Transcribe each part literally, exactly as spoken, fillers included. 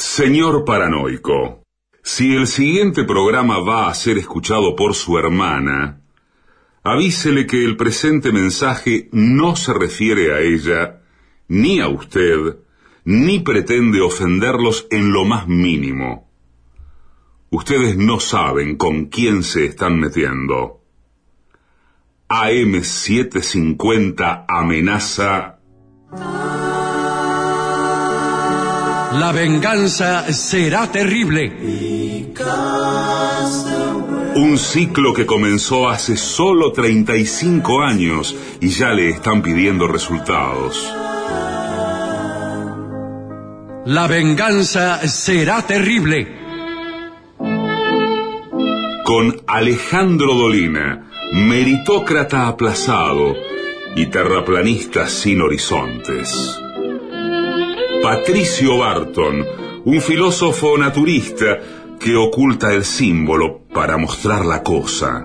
Señor paranoico, si el siguiente programa va a ser escuchado por su hermana, avísele que el presente mensaje no se refiere a ella, ni a usted, ni pretende ofenderlos en lo más mínimo. Ustedes no saben con quién se están metiendo. A eme setecientos cincuenta amenaza... La venganza será terrible. Un ciclo que comenzó hace solo treinta y cinco años y ya le están pidiendo resultados. La venganza será terrible. Con Alejandro Dolina, meritócrata aplazado y terraplanista sin horizontes. Patricio Barton, un filósofo naturista que oculta el símbolo para mostrar la cosa.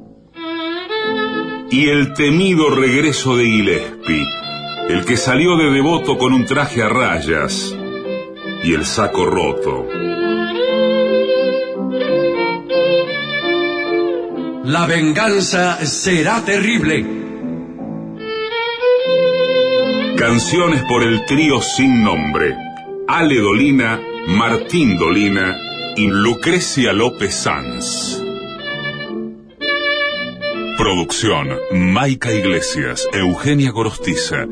Y el temido regreso de Gillespie, el que salió de devoto con un traje a rayas y el saco roto. La venganza será terrible. Canciones por el trío sin nombre: Ale Dolina, Martín Dolina y Lucrecia López Sanz. Producción: Maica Iglesias, Eugenia Gorostiza.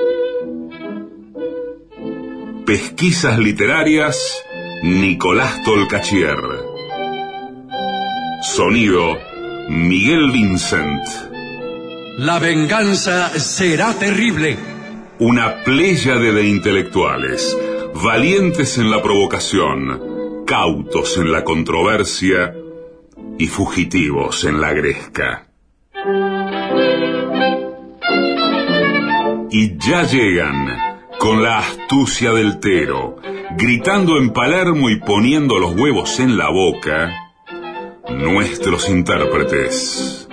Pesquisas literarias: Nicolás Tolcachier. Sonido: Miguel Vincent. La venganza será terrible. Una pléyade de intelectuales, valientes en la provocación, cautos en la controversia y fugitivos en la gresca. Y ya llegan, con la astucia del tero, gritando en Palermo y poniendo los huevos en la boca, nuestros intérpretes.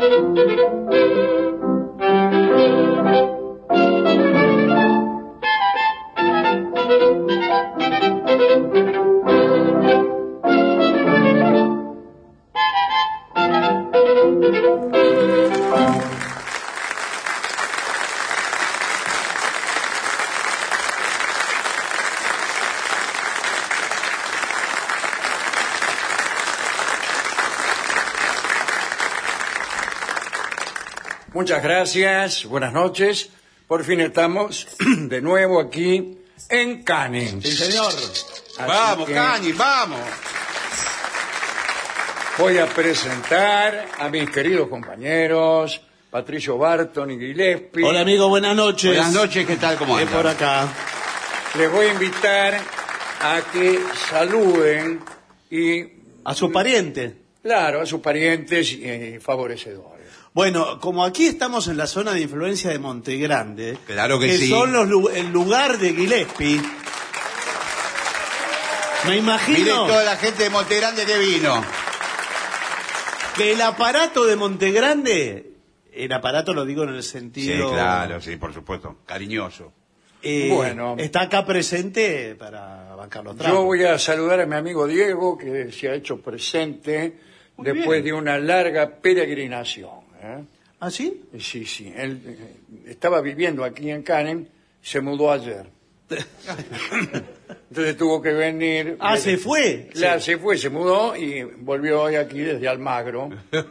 Muchas gracias, buenas noches. Por fin estamos de nuevo aquí en Canning. Sí, señor. Así Vamos, que Canning, vamos. Voy a presentar a mis queridos compañeros, Patricio Barton y Gillespie. Hola amigo, buenas noches. Buenas noches, ¿qué tal? ¿Cómo Es andan? por acá. Les voy a invitar a que saluden y, A su pariente. claro, a sus parientes y favorecedores. Bueno, como aquí estamos en la zona de influencia de Montegrande, Claro que sí. son los, lu- el lugar de Gillespie, me Mire imagino toda la gente de Montegrande que vino. que el aparato de Montegrande, el aparato lo digo en el sentido... Sí, claro, sí, por supuesto. Cariñoso. eh, Bueno. está acá presente para bancar los trapos. Yo voy a saludar a mi amigo Diego, que se ha hecho presente Muy después bien. de una larga peregrinación. ¿eh? ¿Ah, sí? Sí, sí. Él eh, estaba viviendo aquí en Canning, se mudó ayer. Entonces tuvo que venir. Ah, eh, se fue. Claro, se fue, se mudó y volvió hoy aquí desde Almagro,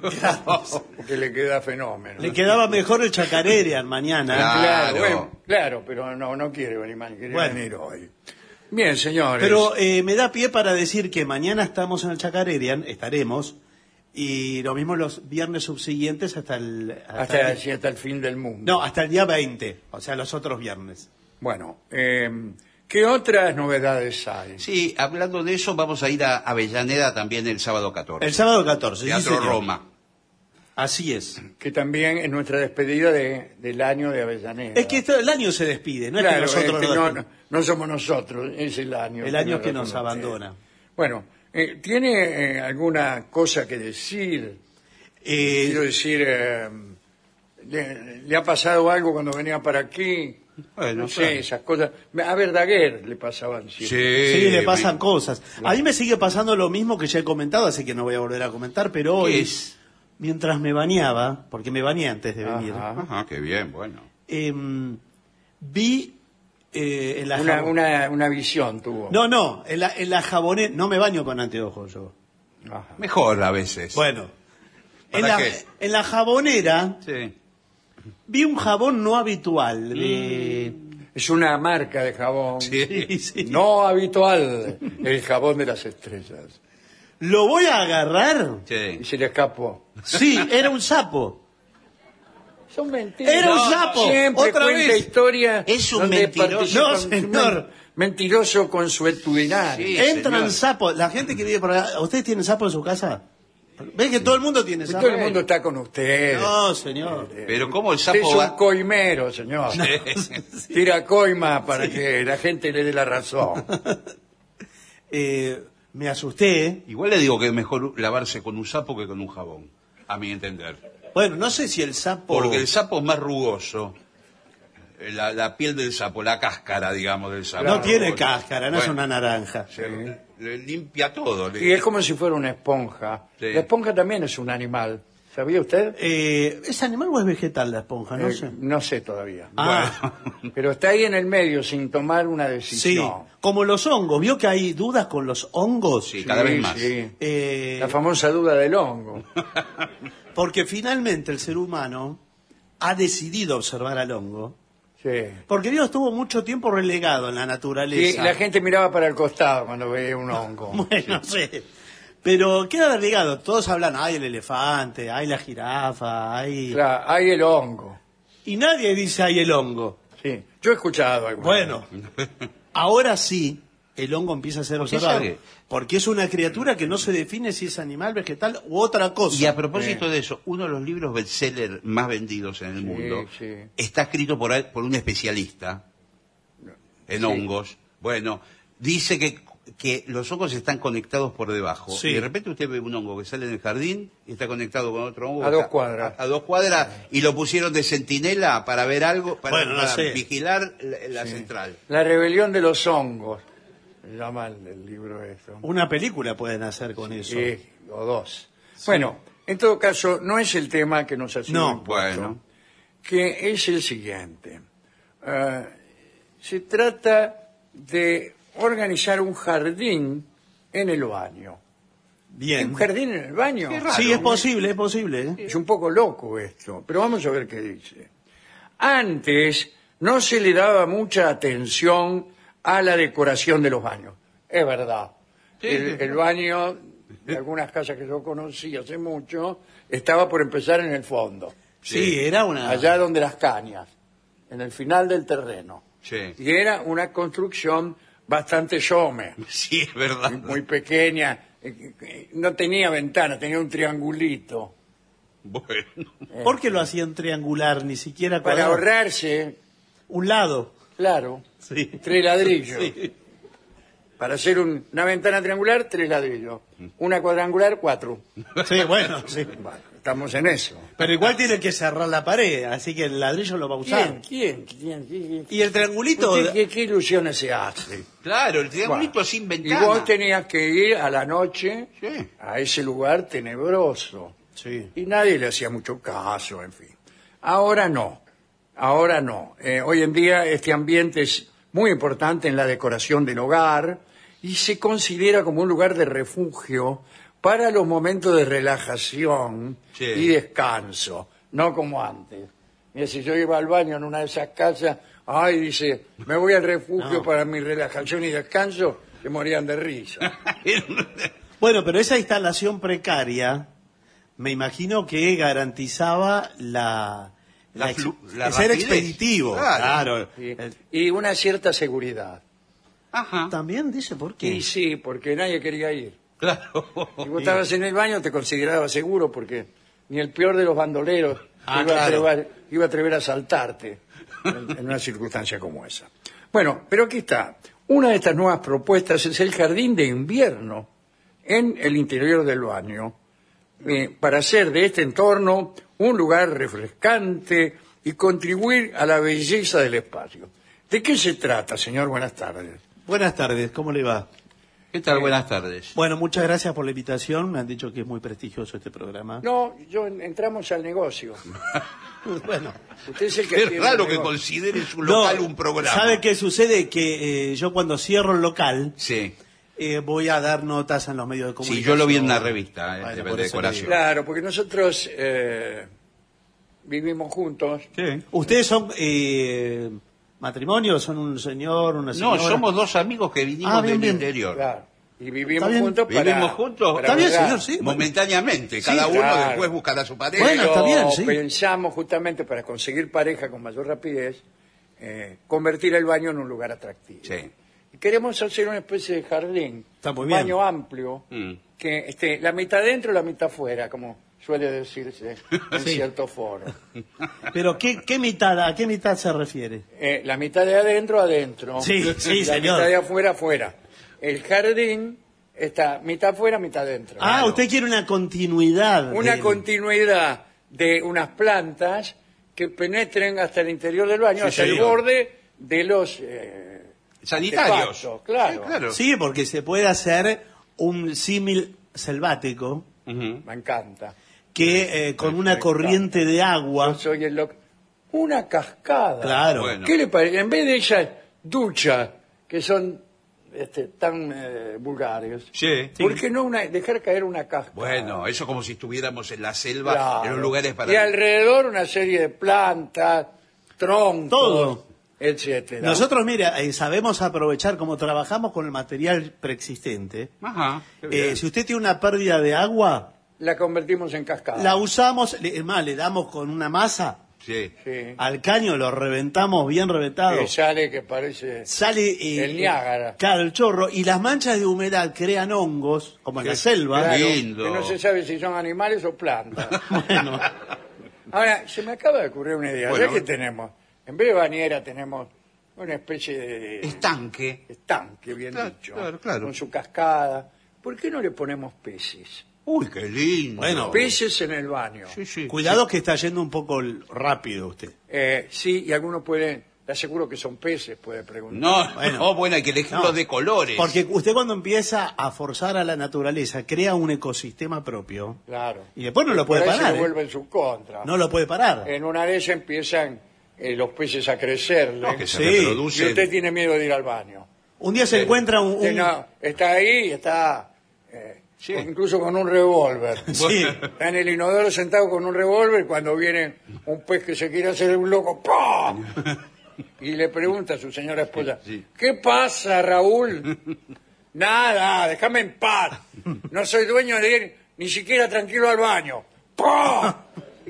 que le queda fenómeno. Le quedaba mejor el Chacarerian mañana. Claro. Claro, bueno, claro, pero no, no quiere venir mañana, quiere Bueno. venir hoy. Bien, señores. Pero eh, me da pie para decir que mañana estamos en el Chacarerian, estaremos, y lo mismo los viernes subsiguientes hasta el... hasta, el- sí, hasta el fin del mundo. no, hasta el día veinte, o sea, los otros viernes. Bueno, eh, ¿qué otras novedades hay? Sí, hablando de eso, vamos a ir a Avellaneda también el sábado catorce. El sábado catorce, sí, Teatro señor. Roma. Así es. Que también es nuestra despedida de, del año de Avellaneda. Es que esto- el año se despide, no Claro, es que nosotros es que nos no, no, no somos nosotros, es el año. el año que nos nos reconoce. abandona. Bueno, eh, ¿tiene eh, alguna cosa que decir? Eh, Quiero decir, eh, le, le ha pasado algo cuando venía para aquí? Bueno, no sé, claro. esas cosas. A Verdaguer le pasaban siempre. sí, le pasan me- cosas. A mí me sigue pasando lo mismo que ya he comentado, así que no voy a volver a comentar, pero hoy, ¿Qué es? mientras me bañaba, porque me bañé antes de venir, Ajá. Ajá, qué bien, bueno. em, vi eh, en la Una, jabon- una, una visión tuvo. No, no, en la, en la jabonera, no me baño con anteojos yo. Ajá. Mejor a veces. Bueno, en ¿Para la, qué? en la jabonera Sí. vi un jabón no habitual. De... Es una marca de jabón. Sí. Sí. No habitual, el jabón de las estrellas. Lo voy a agarrar. Sí. Y se le escapó. Sí, era un sapo. Son mentiras. Era un No, sapo, Siempre otra cuenta vez. historia. Es un donde mentiroso. participan- No, señor. Mentiroso consuetudinario. Sí. Entran señor. sapos. La gente que vive por acá, ¿ustedes tienen sapo en su casa? ¿Ven que todo el mundo tiene sapo? Todo el mundo está con ustedes. No, señor. Pero ¿cómo el Usted es sapo un va...? coimero, señor. Tira coima para que la gente le dé la razón. Eh, me asusté. Igual le digo que es mejor lavarse con un sapo que con un jabón, a mi entender. Bueno, no sé si el sapo... Porque el sapo es más rugoso. La, la piel del sapo, la cáscara, digamos, del sapo. no tiene cáscara, no es Bueno, una naranja. se- le limpia todo. le- Y es como si fuera una esponja. Sí. La esponja también es un animal. ¿Sabía usted? Eh, ¿Es animal o es vegetal la esponja? No Eh, sé. no sé todavía. Ah, Pero está ahí en el medio sin tomar una sí. decisión. Como los hongos. ¿Vio que hay dudas con los hongos? Sí, cada vez más. sí. Eh, La famosa duda del hongo. porque finalmente el ser humano ha decidido observar al hongo. Sí. Porque Dios estuvo mucho tiempo relegado en la Y naturaleza. la gente miraba para el costado cuando veía un hongo. Bueno, sí. Pero queda relegado. Todos hablan, hay el elefante, hay la jirafa, hay... Claro, hay el hongo. Y nadie dice, hay el hongo. Sí. Yo he escuchado algo. Bueno, ahora sí, el hongo empieza a ser ¿Por qué observado. sabe? Porque es una criatura que no se define si es animal, vegetal u otra cosa. Y a propósito de eso, uno de los libros bestseller más vendidos en el Sí, mundo sí. está escrito por, por un especialista en Sí. hongos. Bueno, dice que que los hongos están conectados por debajo. Sí. Y de repente usted ve un hongo que sale en el jardín y está conectado con otro hongo. A dos está- cuadras. A, a dos cuadras y lo pusieron de centinela para ver algo, para, Bueno, no para sé. vigilar la, la central. La rebelión de los hongos, se llama el, el libro esto. Una película pueden hacer con eso. Sí, o dos. Bueno, en todo caso, no es el tema que nos ha sido No, impuesto, bueno. que es el siguiente. Eh, se trata de organizar un jardín en el baño. Bien. ¿Un jardín en el baño? Qué raro. Sí, es posible, es posible. ¿eh? Es un poco loco esto, pero vamos a ver qué dice. Antes no se le daba mucha atención a la decoración de los baños. Es verdad. Sí. El, el baño de algunas casas que yo conocí hace mucho estaba por empezar en el fondo, Sí, era una... allá donde las cañas, en el final del terreno. Sí. Y era una construcción bastante some, Sí, es verdad. muy pequeña. eh, eh, No tenía ventana, tenía un triangulito. Bueno. ¿Por qué lo hacían triangular? Ni siquiera Para cuadrado? ahorrarse, Un lado. claro, Sí. tres ladrillos. Sí. Para hacer un- una ventana triangular, tres ladrillos. Una cuadrangular, cuatro. Sí, bueno, sí. Bueno, estamos en eso. Pero igual tiene que cerrar la pared, así que el ladrillo lo va a usar. ¿Quién? ¿Quién? ¿Quién? ¿Quién? Y el triangulito... ¿Usted ¿Qué, qué ilusiones se hace? Claro, el triangulito Bueno, sin y ventana. vos tenías que ir a la noche Sí. a ese lugar tenebroso. Sí. Y nadie le hacía mucho caso, en fin. Ahora no, ahora no. Eh, hoy en día este ambiente es muy importante en la decoración del hogar y se considera como un lugar de refugio para los momentos de relajación Sí. y descanso, no como antes. Mira, si yo iba al baño en una de esas casas, ay, dice, me voy al refugio No. para mi relajación y descanso, se morían de risa. Bueno, pero esa instalación precaria, me imagino que garantizaba la... La ex- flu- la ser rapidez. expeditivo. Claro. Claro. Y, El- y una cierta seguridad. Ajá. También dice por qué. Y sí, porque nadie quería ir. Claro. Si vos estabas en el baño te considerabas seguro porque ni el peor de los bandoleros Ah, iba, a claro. atrever, iba a atrever a saltarte en, en una circunstancia como esa. Bueno, pero aquí está. Una de estas nuevas propuestas es el jardín de invierno en el interior del baño, eh, para hacer de este entorno un lugar refrescante y contribuir a la belleza del espacio. ¿De qué se trata, señor? Buenas tardes. Buenas tardes, ¿cómo le va? ¿Qué tal? Buenas tardes. Bueno, muchas gracias por la invitación. Me han dicho que es muy prestigioso este programa. No, yo entramos al negocio. Bueno, Usted es el que Es tiene raro el que negocio. consideres un no, local un programa. ¿sabe qué sucede? Que eh, yo cuando cierro el local Sí. eh, voy a dar notas en los medios de comunicación. Sí, yo lo vi en una revista, eh, Bueno, de, por de eso le decoración. digo. Claro, porque nosotros eh, vivimos juntos. Sí. ¿Ustedes son eh, matrimonio? ¿Son un señor, una señora? No, somos dos amigos que vinimos Ah, bien, del bien. interior. Claro. Y vivimos Está bien. juntos para... Vivimos juntos. para Está bien, ahorrar. señor, sí. Momentáneamente, Sí, cada uno claro. después buscará su pareja. Bueno, está bien, sí. Pensamos justamente para conseguir pareja con mayor rapidez, eh, convertir el baño en un lugar atractivo. Sí. Y queremos hacer una especie de jardín, Está muy un bien. baño amplio, Mm. que esté la mitad dentro y la mitad fuera, como suele decirse en Sí. cierto foro. Pero ¿qué, qué mitad, ¿a qué mitad se refiere? Eh, la mitad de adentro, adentro. Sí, sí, la señor. mitad de afuera, afuera. El jardín está mitad afuera, mitad adentro. Ah, Claro. usted quiere una continuidad. Una del- continuidad de unas plantas que penetren hasta el interior del baño, Sí, hasta el señor. borde de los eh, Sanitarios. artefactos, claro. Sí, claro. Sí, porque se puede hacer un símil selvático Ujú. Me encanta. que eh, con una Me corriente encanta. de Yo agua. soy el loco. Una cascada. Claro. Bueno. ¿Qué le parece? En vez de esas duchas que son este, tan eh, vulgares, Sí. ¿por qué no una, dejar caer una cascada? Bueno, eso como si estuviéramos en la selva, Claro. en los lugares para... Y alrededor una serie de plantas, troncos, Todo. etcétera. Nosotros, mira, eh, sabemos aprovechar, como trabajamos con el material preexistente. Ajá. qué eh, bien. si usted tiene una pérdida de agua, la convertimos en cascada. la usamos, le- es más, le damos con una masa Sí. Sí. al caño, lo reventamos bien reventado. Que sale que parece... Sale eh, El Niágara. Claro, el chorro. Y las manchas de humedad crean hongos, como en la selva. Claro, lindo. que no se sabe si son animales o plantas. Bueno, Ahora, se me acaba de ocurrir una idea. Bueno. Ya que tenemos, en vez de bañera tenemos una especie de Estanque. estanque, bien Claro, dicho, claro, claro. con su cascada. ¿Por qué no le ponemos peces? Uy, qué lindo. Bueno, Peces en el baño. Sí, sí. Cuidado que está yendo un poco l- rápido usted. Eh, sí, y algunos pueden, le aseguro que son peces, puede preguntar. No, Bueno. no, bueno, hay que elegirlos No, de colores. Porque usted cuando empieza a forzar a la naturaleza, crea un ecosistema propio. Claro. Y después no lo puede Por ahí parar, se ¿eh? vuelve en su contra. No lo puede parar. En una de ellas empiezan eh, los peces a crecerle. No, que se Sí. Y reproducen. usted tiene miedo de ir al baño. Un día se encuentra un... Usted un- no, está ahí, está eh, Sí. incluso con un revólver. Sí. Está en el inodoro sentado con un revólver cuando viene un pez que se quiere hacer un loco. ¡pah! Y le pregunta a su señora esposa, Sí. ¿qué pasa, Raúl? Nada, déjame en paz. No soy dueño de ir ni siquiera tranquilo al baño. ¡Pah!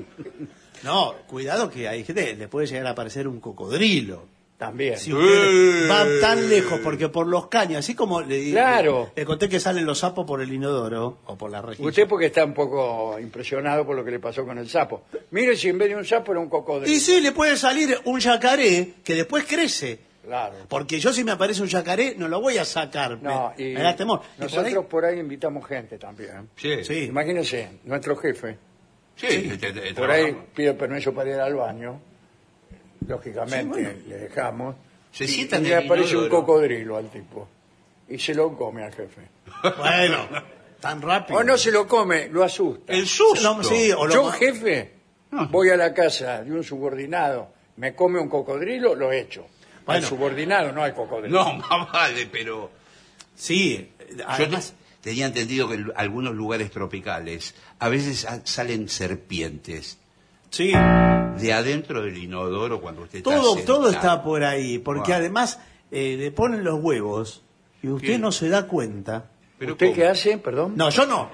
No, cuidado que hay gente, le puede llegar a aparecer un cocodrilo. También. Si usted va tan lejos, porque por los caños, así como le, Claro. le, le conté que salen los sapos por el inodoro o por la región. Usted porque está un poco impresionado por lo que le pasó con el sapo. Mire si en vez de un sapo era un cocodrilo. Y sí, le puede salir un yacaré que después crece. Claro. Porque yo si me aparece un yacaré, no lo voy a sacar. No, me, y me da temor. Y por nosotros ahí- por ahí... invitamos gente también. Sí, Sí. Imagínense, nuestro jefe, sí, te- te- te por ahí trabajamos. pide permiso para ir al baño, lógicamente Sí, bueno. le dejamos, Se y, sienta y en le el aparece un inodoro. cocodrilo al tipo, y se lo come al jefe. Bueno, tan rápido. O no se lo come, lo asusta. El susto. No, sí, o lo Yo, ma- jefe, No. voy a la casa de un subordinado, me come un cocodrilo, lo echo. Al Bueno. subordinado, no al cocodrilo. No, más vale, pero... Sí, Yo además... te- tenía entendido que en algunos lugares tropicales a veces a- salen serpientes Sí, de adentro del inodoro cuando usted todo, está todo sentado. está por ahí, porque Wow. además eh, le ponen los huevos y usted ¿Qué? no se da cuenta. Pero ¿Usted ¿cómo? qué hace? Perdón. No, yo no.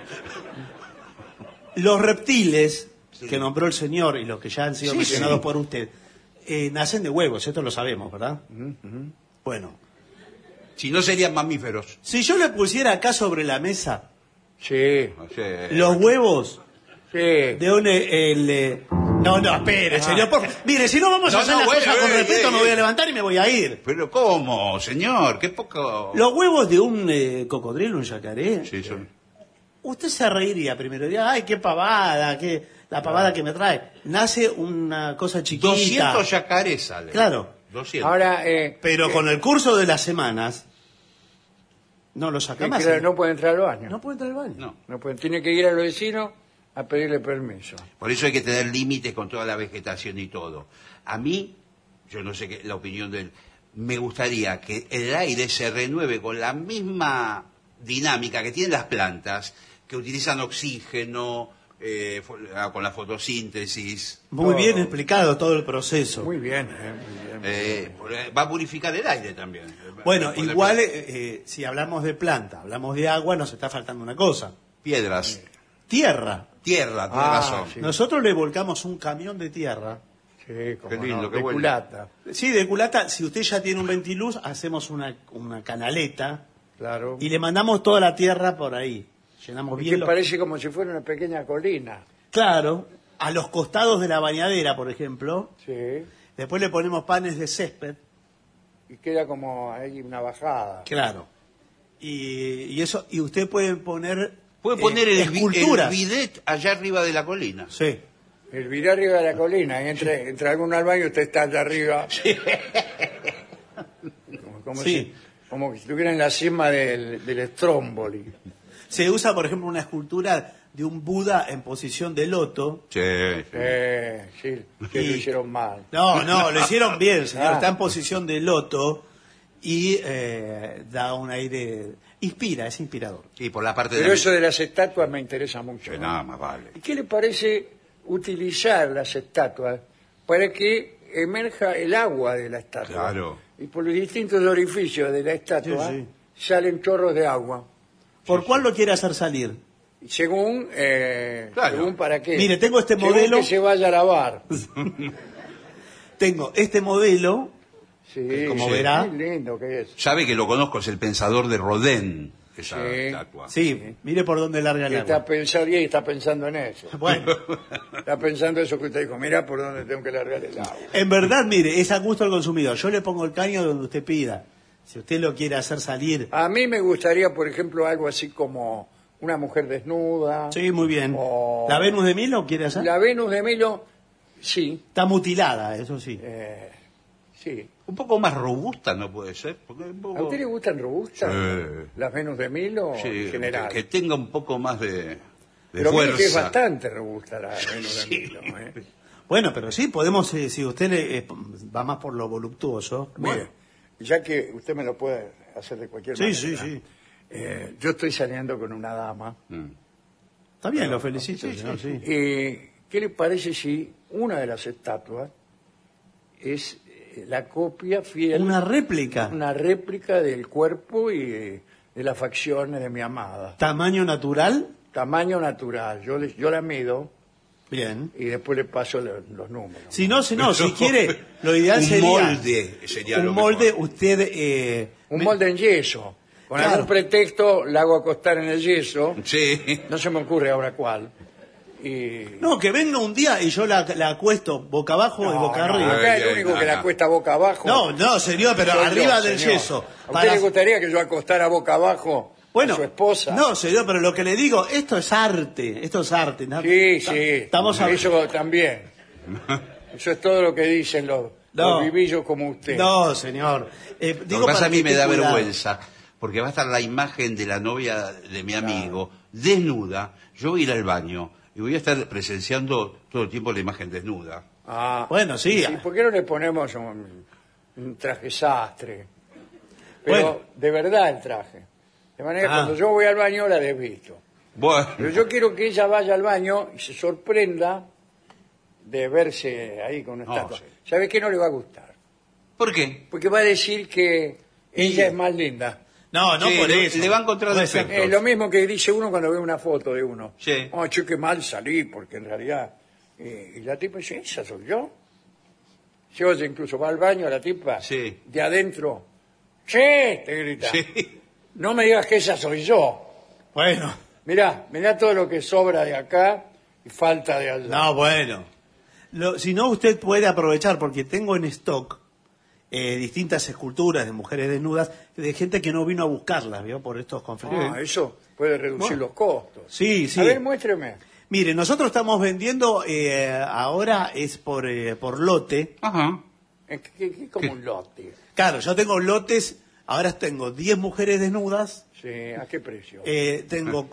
Los reptiles que nombró el señor y los que ya han sido Sí, mencionados sí. por usted, eh, nacen de huevos, esto lo sabemos, ¿verdad? Bueno, Si no serían mamíferos. si yo le pusiera acá sobre la mesa Sí, No sé. los huevos sí. de un... eh, el, eh, no, no, espere, señor, por favor. Mire, si no vamos No, a hacer no, las bueno, cosas con eh, respeto, eh, me voy a eh. levantar y me voy a ir. Pero ¿cómo, señor? Qué poco... Los huevos de un eh, cocodrilo, un yacaré, Sí, son... usted se reiría primero, diría, ay, qué pavada, qué, la pavada que me trae. Nace una cosa chiquita. doscientos yacarés salen. Claro. doscientos. Ahora, eh, Pero eh, con el curso de las semanas, no lo saca sí, más. claro, ¿eh? no puede entrar al baño. No puede entrar al baño. No. No puede, tiene que ir a los vecinos a pedirle permiso. Por eso hay que tener límites con toda la vegetación y todo. A mí, yo no sé qué la opinión de él, me gustaría que el aire se renueve con la misma dinámica que tienen las plantas, que utilizan oxígeno, eh, fo- ah, con la fotosíntesis. Muy Todo. bien explicado todo el proceso. Muy bien, eh, muy bien. Eh, por- eh, va a purificar el aire también. Bueno, Por- igual, eh, eh, si hablamos de planta, hablamos de agua, nos está faltando una cosa. Piedras, Tierra. tierra, tiene Ah, razón. sí. Nosotros le volcamos un camión de tierra. Sí, cómo Qué lindo, no, qué de bueno. culata, Sí, de culata, si usted ya tiene un ventiluz, hacemos una, una canaleta claro. y le mandamos toda la tierra por ahí. Llenamos Y bien que los- parece como si fuera una pequeña colina. Claro, a los costados de la bañadera, por ejemplo. Sí. Después le ponemos panes de césped. Y queda como ahí una bajada. Claro. Y, y eso, y usted puede poner Puede eh, poner el, vi- el esculturas. bidet allá arriba de la colina. Sí. El virá arriba de la colina y entre, entre alguno al baño usted está allá arriba. Como, como Sí. si, como si estuviera en la cima del, del Stromboli. Se usa, por ejemplo, una escultura de un Buda en posición de loto. Sí, sí. Eh, sí, que Y- lo hicieron mal. No, no, lo hicieron bien, señor. Ah. Está en posición de loto y eh, da un aire... Inspira, es inspirador. Sí, por la parte de Pero la- eso de las estatuas me interesa mucho. Sí, ¿no? nada más vale. ¿Y qué le parece utilizar las estatuas para que emerja el agua de la estatua? Claro. Y por los distintos orificios de la estatua Sí, salen chorros de agua. ¿Por cuál lo quiere hacer salir? Según, eh, Claro. según para qué. Mire, tengo este Según modelo. que se vaya a lavar. Tengo este modelo, Sí, como sí, verá. Qué lindo que es. Sabe que lo conozco, es el pensador de Rodin, esa Sí. estatua. Sí, mire por dónde larga el Y está agua. pensando, y está pensando en eso. Bueno, Está pensando eso que usted dijo, mira por dónde tengo que largar el agua. en verdad, mire, es a gusto del consumidor. Yo le pongo el caño donde usted pida. Si usted lo quiere hacer salir. A mí me gustaría, por ejemplo, algo así como una mujer desnuda. Sí, muy bien. O- ¿La Venus de Milo quiere hacer? La Venus de Milo, sí. Está mutilada, eso sí. eh, sí. Un poco más robusta no puede ser. Porque un poco- ¿A usted le gustan robustas? Sí. Las Venus de Milo Sí, en general. que, que tenga un poco más de, de Pero mire fuerza. que es bastante robusta la Venus de Sí. Milo. ¿eh? Bueno, pero sí, podemos, eh, si usted le, eh, va más por lo voluptuoso. Mire, Bueno. ya que usted me lo puede hacer de cualquier Sí, manera. sí, sí. eh, yo estoy saliendo con una dama. Mm. Está bien, lo felicito, Sí, señor, sí. sí. Eh, ¿Qué le parece si una de las estatuas es eh, la copia fiel, Una réplica, una réplica del cuerpo y eh, de las facciones de mi amada? tamaño natural, Tamaño natural. Yo, le- yo la mido bien. y después le paso lo- los números. Si no, si no, si quiere, lo ideal Un sería molde sería un lo molde. mejor. Usted, eh, Un me- molde en yeso. Con Claro. algún pretexto la hago acostar en el yeso. Sí. No se me ocurre ahora cuál. Y... no, que venga un día y yo la, la acuesto boca abajo y No, boca no, arriba. acá Ay, el ay, único no, que la no. cuesta boca abajo. No, no, señor, pero soy arriba yo, del señor. yeso. ¿A usted Para- le gustaría que yo acostara boca abajo Bueno, a su esposa? no, señor, pero lo que le digo, esto es arte, esto es arte. ¿no? Sí, Ta- sí. Estamos hablando. Eso también. Eso es todo lo que dicen los, No. los vivillos como usted. No, señor. Eh, Lo digo que pasa para a mí que me esté da cuidado. vergüenza, porque va a estar la imagen de la novia de mi amigo desnuda. Yo voy a ir al baño y voy a estar presenciando todo el tiempo la imagen desnuda. Ah, Bueno, sí. ¿y por qué no le ponemos un, un traje sastre? Pero Bueno. de verdad el traje. De manera que Ah. cuando yo voy al baño la desvisto. Bueno, Pero yo quiero que ella vaya al baño y se sorprenda de verse ahí con una No, estatua. sí. ¿Sabe qué no le va a gustar? ¿por qué? Porque va a decir que ella es más linda. No, no Sí, por le- eso. le va a encontrar Puede ser- defectos. Es lo mismo que dice uno cuando ve una foto de uno. Sí. Oh, che, qué mal salí, porque en realidad... eh, y la tipa dice, ¿esa soy yo? Se oye, incluso va al baño la tipa, Sí. de adentro, ¡che! Te grita. Sí. No me digas que esa soy yo. Bueno, Mirá, mirá todo lo que sobra de acá y falta de allá. no, bueno. Lo- si no, usted puede aprovechar, porque tengo en stock eh, distintas esculturas de mujeres desnudas, de gente que no vino a buscarlas, ¿vio? Por estos conflictos. Ah, eso puede reducir Bueno. los costos. Sí, sí. A ver, muéstreme. Mire, nosotros estamos vendiendo, eh, ahora es por, eh, por lote. Ajá. Es que- que- que como un lote. Claro, yo tengo lotes, ahora tengo diez mujeres desnudas, Sí, ¿a qué precio? eh, tengo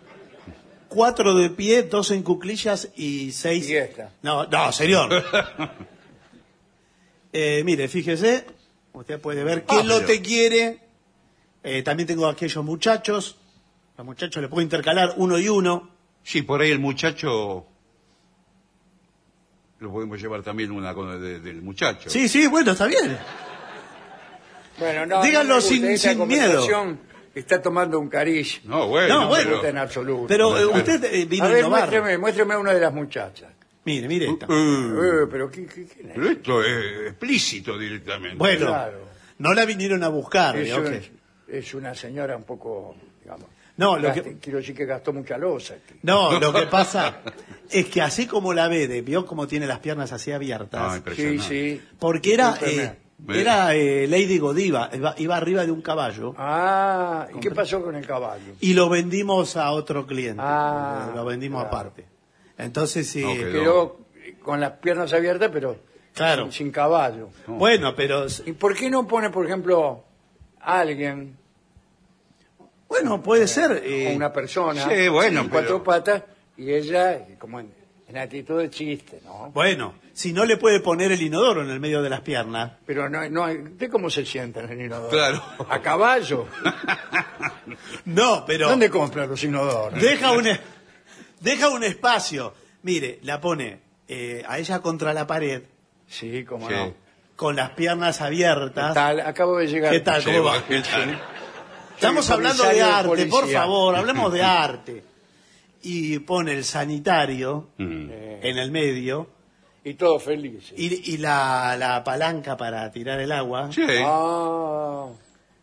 cuatro de pie, dos en cuclillas y seis... ¿Y esta? No, no, señor. Eh, mire, fíjese, usted puede ver qué Ah, lote pero- quiere. Eh, también tengo aquellos muchachos. Los muchachos le puedo intercalar uno y uno. Sí, por ahí el muchacho... Lo podemos llevar también una con de- del muchacho. Sí, sí, bueno, está bien. Bueno, no, Díganlo no me gusta. sin- Esta sin miedo. conversación está tomando un cariz. No, bueno, No, No me bueno. gusta en absoluto. Pero eh, usted eh, vino a a ver, innovar. muéstreme, muéstreme a una de las muchachas. Mire, mire esta. Eh, Eh, pero ¿qué, qué, quién es? pero esto es explícito directamente. Bueno, claro. no la vinieron a buscar. Es, ¿vio? una, Que- es una señora un poco, digamos... No, lo gaste- que- Quiero decir que gastó mucha losa. aquí. No, lo que pasa es que así como la ve, de- vio cómo tiene las piernas así abiertas. Ah, Sí, impresionante. sí. Porque era, Discúlpeme. eh, era eh, Lady Godiva, iba, iba arriba de un caballo Ah, ¿y qué pasó con el caballo? y lo vendimos a otro cliente. Ah, eh, lo vendimos claro. aparte. Entonces, sí. No, quedó- Quedó con las piernas abiertas, pero Claro. sin, sin caballo. Bueno, pero. ¿Y por qué no pone, por ejemplo, a alguien, Bueno, puede ser. o eh, una persona, sí, bueno, en cuatro pero- patas, y ella, como en, en actitud de chiste, ¿no? Bueno, si no le puede poner el inodoro en el medio de las piernas. Pero no, no hay, ¿usted cómo se sienta en el inodoro? Claro. ¿A caballo? No, pero. ¿Dónde compra los inodoros? Deja un, e- deja un espacio. Mire, la pone eh, a ella contra la pared, Sí, cómo Sí. no. con las piernas ¿Qué abiertas. tal? Acabo de llegar. ¿Qué tal? Sí, ¿Cómo va? ¿qué tal? Estamos Soy hablando de comisario de arte, por policía. favor, hablemos de arte. Y pone el sanitario Mm. Eh, en el medio y todos felices. y, y la, la palanca para tirar el agua. Sí. Ah,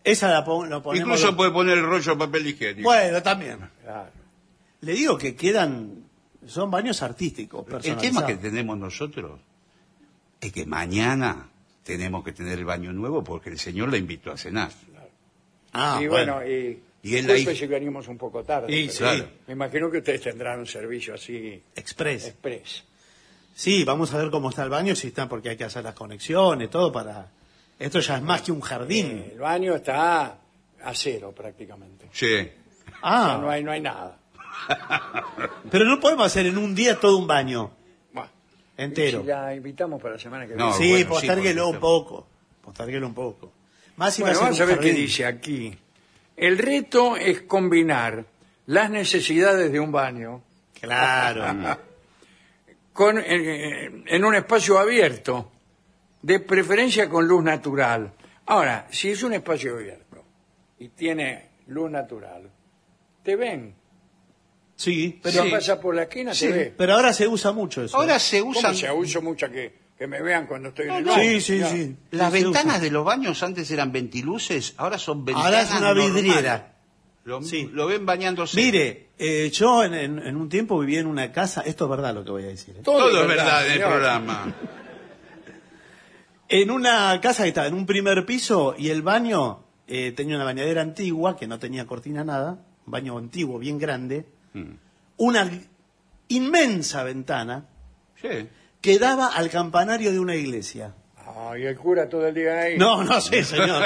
Esa la pon- lo ponemos... Incluso los- puede poner el rollo de papel higiénico. Bueno, también. Claro. Le digo que quedan... Son baños artísticos, El personalizados. tema que tenemos nosotros es que mañana tenemos que tener el baño nuevo porque el señor la invitó a cenar. Ah, y bueno. bueno, y, Y él disculpe ahí- si venimos un poco tarde. Sí, pero sí. Claro. Me imagino que ustedes tendrán un servicio así Express. express. Sí, vamos a ver cómo está el baño, si está, porque hay que hacer las conexiones, todo para... Esto ya es más que un jardín. Eh, el baño está a cero prácticamente. Sí. O sea, Ah, no hay, no hay nada. pero no podemos hacer en un día todo un baño Bueno, entero. si la invitamos para la semana que No, viene. Sí, bueno, postárguelo sí, un porque- poco. Postárguelo un poco. Más si Bueno, va a vamos ser a un ver qué jardín. dice aquí. El reto es combinar las necesidades de un baño Claro. con, eh, en un espacio abierto, de preferencia con luz natural. Ahora, si es un espacio abierto y tiene luz natural, te ven. Sí, Pero pero, si pasa por la esquina, sí, te ve. pero ahora se usa mucho eso. Ahora se ¿Cómo usan... se uso mucho que, que me vean cuando estoy en el no. baño? Sí, sí, Ya. sí. Las Sí, se ventanas usa. de los baños antes eran ventiluces, ahora son ventanas Ahora es una normales. vidriera. Lo, Sí. lo ven bañándose. Mire, eh, yo en, en- en un tiempo vivía en una casa, esto es verdad lo que voy a decir, ¿eh? Todo es verdad en el señor. programa. En una casa que estaba en un primer piso y el baño eh, tenía una bañadera antigua que no tenía cortina nada, un baño antiguo bien grande, Mm. una inmensa ventana Sí. que daba al campanario de una iglesia. Ah, y el cura todo el día ahí. No, no sé, señor.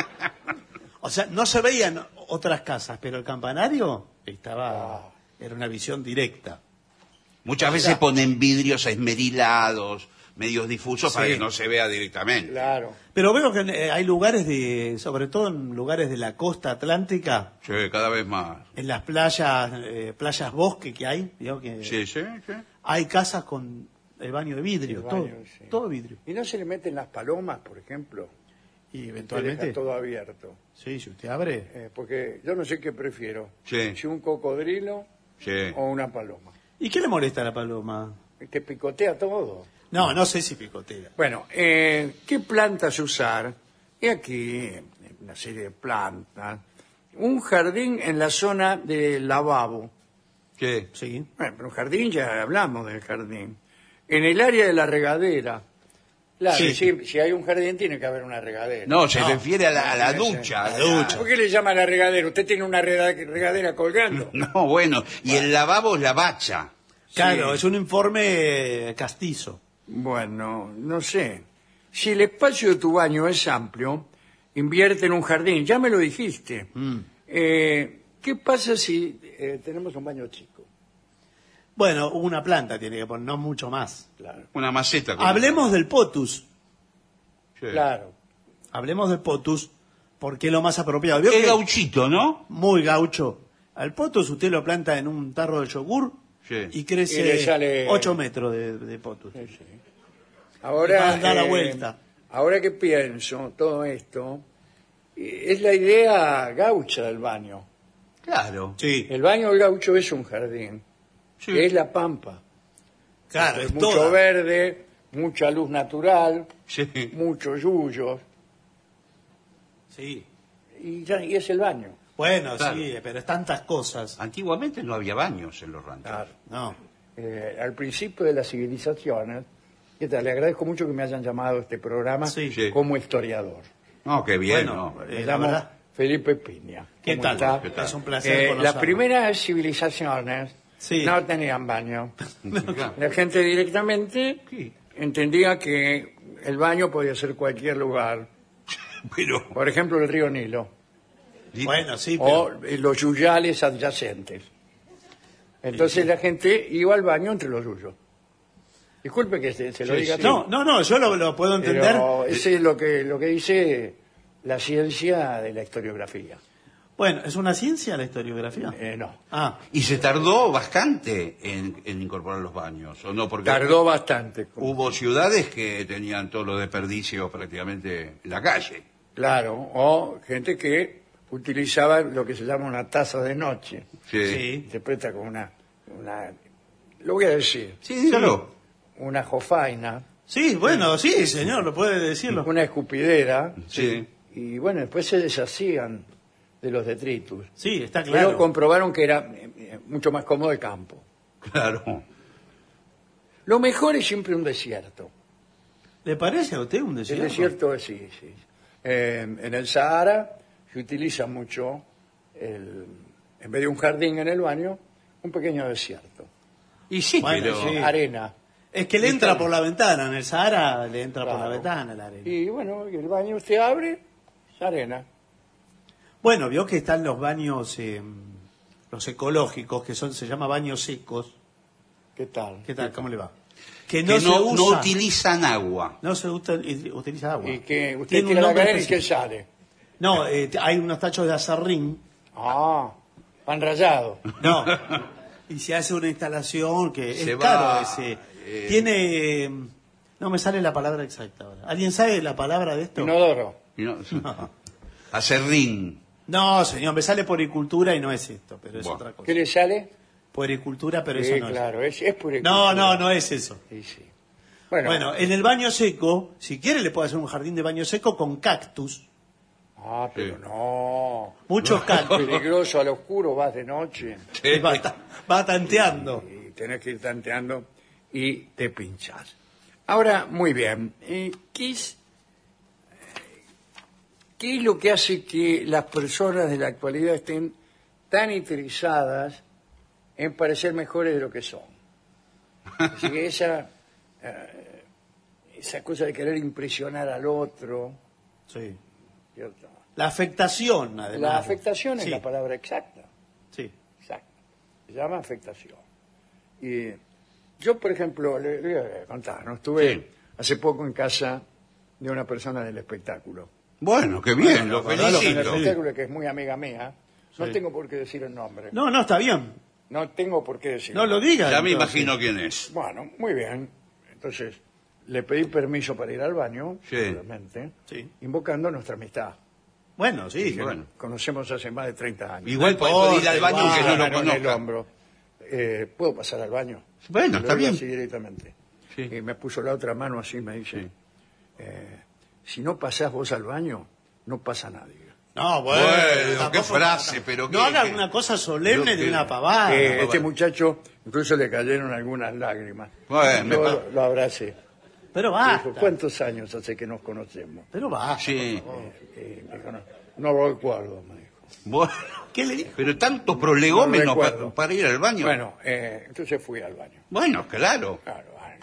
O sea, no se veían otras casas, pero el campanario estaba, era una visión directa. Muchas veces ponen vidrios esmerilados, medios difusos para Sí. que no se vea directamente. Claro. Pero veo que eh, hay lugares de, sobre todo en lugares de la costa atlántica, Sí, cada vez más. en las playas, eh, playas bosque que hay, digo que Sí, sí, sí. hay casas con el baño de vidrio, El todo, baño, sí. todo vidrio. ¿Y no se le meten las palomas, por ejemplo? Y Que eventualmente, deja todo abierto. sí, si usted abre, Eh, porque yo no sé qué prefiero. Sí. Si un cocodrilo Sí. o una paloma. ¿y qué le molesta a la paloma? Te picotea todo. No, no sé si picotea. Bueno, eh, ¿qué plantas usar? Y aquí una serie de plantas. Un jardín en la zona del lavabo. Sí. Sí. Bueno, pero un jardín, ya hablamos del jardín. En el área de la regadera. Claro, Sí. si, si hay un jardín tiene que haber una regadera. No, se No. refiere a la, a la No, ducha. a la ducha. ¿Por qué le llama la regadera? ¿Usted tiene una reda- regadera colgando? No, bueno. Y el lavabo es la bacha. Claro, Sí. es un informe castizo. Bueno, no sé. Si el espacio de tu baño es amplio, invierte en un jardín. Ya me lo dijiste. Mm. Eh, ¿Qué pasa si eh, tenemos un baño chico? Bueno, una planta tiene que poner, no mucho más. Claro. Una maceta. con- Hablemos del potus. Sí. Claro. Hablemos del potus, porque es lo más apropiado. ¿Vio Es que- gauchito, ¿no? Muy gaucho. Al potus usted lo planta en un tarro de yogur Sí. y Y crece le sale- ocho metros de, de potus. Sí, sí. Ahora, Y va a dar la eh, vuelta. ahora que pienso todo esto, eh, es la idea gaucha del baño. Claro. Sí, El baño gaucho es un jardín, Sí. que es la pampa. claro, Es es mucho toda. verde, mucha luz natural, Sí. muchos yuyos, Sí. y, ya- y es el baño. Bueno, Claro. sí, pero es tantas cosas. Antiguamente no había baños en los ranchos. Claro. No. Eh, al principio de las civilizaciones, ¿qué tal? Le agradezco mucho que me hayan llamado a este programa Sí. Sí. como historiador. No, qué bien, Bueno, ¿no? eh, Me la llamo verdad. Felipe Piña. ¿Qué ¿Cómo tal? está? ¿Qué tal? Es un placer Eh, conocerlo. las primeras civilizaciones Sí. no tenían baño. Claro. La gente directamente Sí. entendía que el baño podía ser cualquier lugar. Pero. Por ejemplo, el río Nilo. Bueno, sí, pero... O eh, los yuyales adyacentes. Entonces la gente iba al baño entre los yuyos. Disculpe que se, se lo Sí, diga sí. así, No, no, no, yo lo, lo puedo entender. pero ese es lo que, lo que dice la ciencia de la historiografía. Bueno, ¿es una ciencia la historiografía? Eh, no. Ah, Y se tardó bastante en, en incorporar los baños, ¿o no? Porque Tardó bastante. hubo ciudades que tenían todos los desperdicios prácticamente en la calle. Claro, o gente que utilizaba lo que se llama una taza de noche. Sí. sí. Interpreta como una, una, lo voy a decir, Sí, dígalo. una jofaina, Sí, bueno, sí, señor, lo puede decirlo. una escupidera, Sí. y bueno, después se deshacían de los detritus. Sí, está claro. Pero comprobaron que era eh, mucho más cómodo el campo. Claro. Lo mejor es siempre un desierto. ¿Le parece a usted un desierto? El desierto es, sí, sí. Eh, en el Sahara se utiliza mucho, el, en vez de un jardín en el baño, un pequeño desierto. Y sí, Bueno, pero... sí. Arena. Es que le entra por la ventana, en el Sahara le entra por la Claro. ventana la arena. Y bueno, y el baño usted abre, es arena. Bueno, vio que están los baños, eh, los ecológicos, que son se llama baños secos. ¿Qué tal? ¿Qué tal? ¿Cómo le va? Que que se no, usa, no utilizan agua. no se usa- utiliza agua. Y que usted Tiene un tira la nombre cadena y que específico. sale. No, eh, hay unos tachos de azarrín. Ah, pan rallado. No. Y se hace una instalación que Se es va, caro ese. eh, Tiene... eh, no me sale la palabra exacta ahora. ¿Alguien sabe la palabra de esto? Inodoro. Y no- Acerrín. No, señor, me sale puericultura y no es esto, pero es Bueno. otra cosa. ¿Qué le sale? Puericultura, pero Sí, eso no claro, es, es es. puricultura. No, no, no es eso. Sí, sí. Bueno, Bueno, en el baño seco, si quiere le puede hacer un jardín de baño seco con cactus. ah, pero Sí. no. Muchos cactus. Peligroso al oscuro, vas de noche Y Va, ta- va tanteando. y tenés que ir tanteando y te pinchas. Ahora, muy bien. eh, ¿Qué es, ¿Qué es lo que hace que las personas de la actualidad estén tan interesadas en parecer mejores de lo que son? Así que esa, eh, esa cosa de querer impresionar al otro, Sí. ¿cierto? La afectación, además. La afectación es Sí, la palabra exacta. Sí. Exacto. Se llama afectación. Y yo, por ejemplo, le, le voy a contar, ¿no? Estuve Sí. hace poco en casa de una persona del espectáculo. Bueno, qué bien, lo Bueno, del felicito. espectáculo, que es muy amiga mía. No Sí. tengo por qué decir el nombre. No, no, está bien. No tengo por qué decirlo. No lo diga. Ya me entonces. imagino quién es. Bueno, muy bien. Entonces, le pedí permiso para ir al baño, Sí. obviamente, Sí. invocando nuestra amistad. Bueno, sí. Que bueno. conocemos hace más de treinta años. Igual No puede importa, ir al baño igual. aunque no Mano lo en el conozca. hombro. Eh, ¿Puedo pasar al baño? Bueno, Lo está digo bien. así directamente. Sí. Y me puso la otra mano así, me dice, Sí. eh, si no pasás vos al baño, no pasa nadie. No, bueno. Bueno, tampoco- qué frase, pero No qué- hagan qué- una cosa solemne Yo de qué- una pavada. Eh, bueno. este muchacho, incluso le cayeron algunas lágrimas. Bueno. Yo lo, lo abracé. Pero Dijo, basta. ¿cuántos años hace que nos conocemos? Pero basta. Sí. Eh, me dijo, no, no lo recuerdo, me dijo. Bueno, ¿Qué le dijo? pero tanto prolegómeno No pa- recuerdo. para ir al baño. Bueno, eh, entonces fui al baño. Bueno, claro. Claro, baño.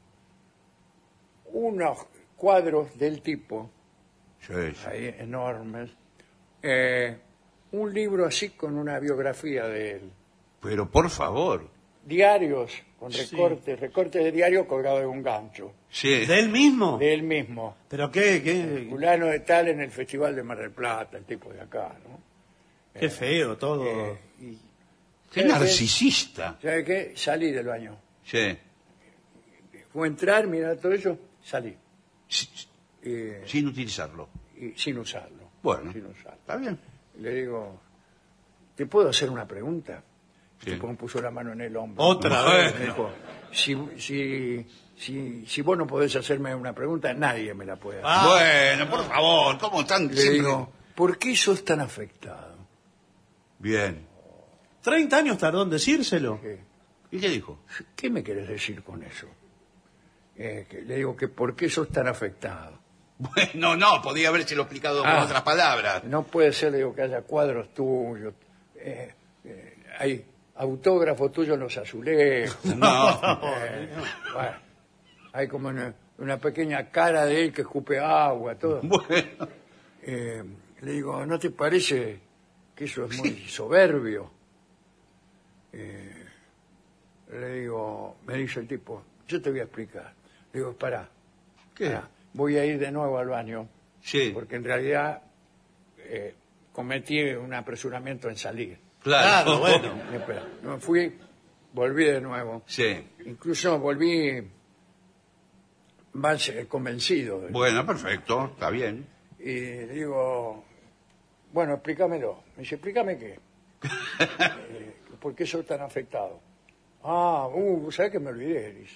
Unos cuadros del tipo, Sí, sí. ahí enormes, eh, un libro así con una biografía de él, Pero por favor. diarios con Sí. recortes, recortes de diario colgados de un gancho, Sí. ¿De él mismo? de él mismo. ¿Pero qué? ¿Qué, Fulano de tal en el Festival de Mar del Plata, el tipo de acá, ¿no? qué feo todo? Eh, y, Qué ¿sabe qué? narcisista. ¿Sabe qué? Salí del baño. Sí. Fue a entrar, mirar todo eso, salí. Si- Eh, Sin utilizarlo. y sin usarlo. Bueno. Sin usarlo. Está bien. Le digo, ¿te puedo hacer una pregunta? Sí. El tipo me puso la mano en el hombro. Otra Bueno. Me dijo, si, si, si, si vos no podés hacerme una pregunta, nadie me la puede hacer. Ah. Bueno, por favor, ¿cómo tan Le siempre? digo, ¿por qué sos tan afectado? Bien. ¿treinta años tardó en decírselo? ¿Qué, ¿Y qué dijo? qué me querés decir con eso? Eh, que le digo que ¿por qué sos tan afectado? Bueno, no, podía habérselo explicado con Ah. otras palabras. No puede ser, le digo, que haya cuadros tuyos. eh, eh, hay autógrafos tuyos en los azulejos. No. Eh, bueno, hay como una, una pequeña cara de él que escupe agua, todo. Bueno. Eh, le digo, ¿no te parece que eso es muy soberbio? Eh, le digo, me dice el tipo, yo te voy a explicar. Le digo, pará, ¿Qué? pará, voy a ir de nuevo al baño, Sí. porque en realidad eh, cometí un apresuramiento en salir. Claro, Claro. bueno. Y espera, me fui, volví de nuevo. Sí. Incluso volví más eh, convencido. de- Bueno, perfecto. Está bien. Y le digo, bueno, explícamelo. Me dice, explícame qué. Eh, ¿Por qué soy tan afectado? Ah, uh, ¿sabes que me olvidé? Dice.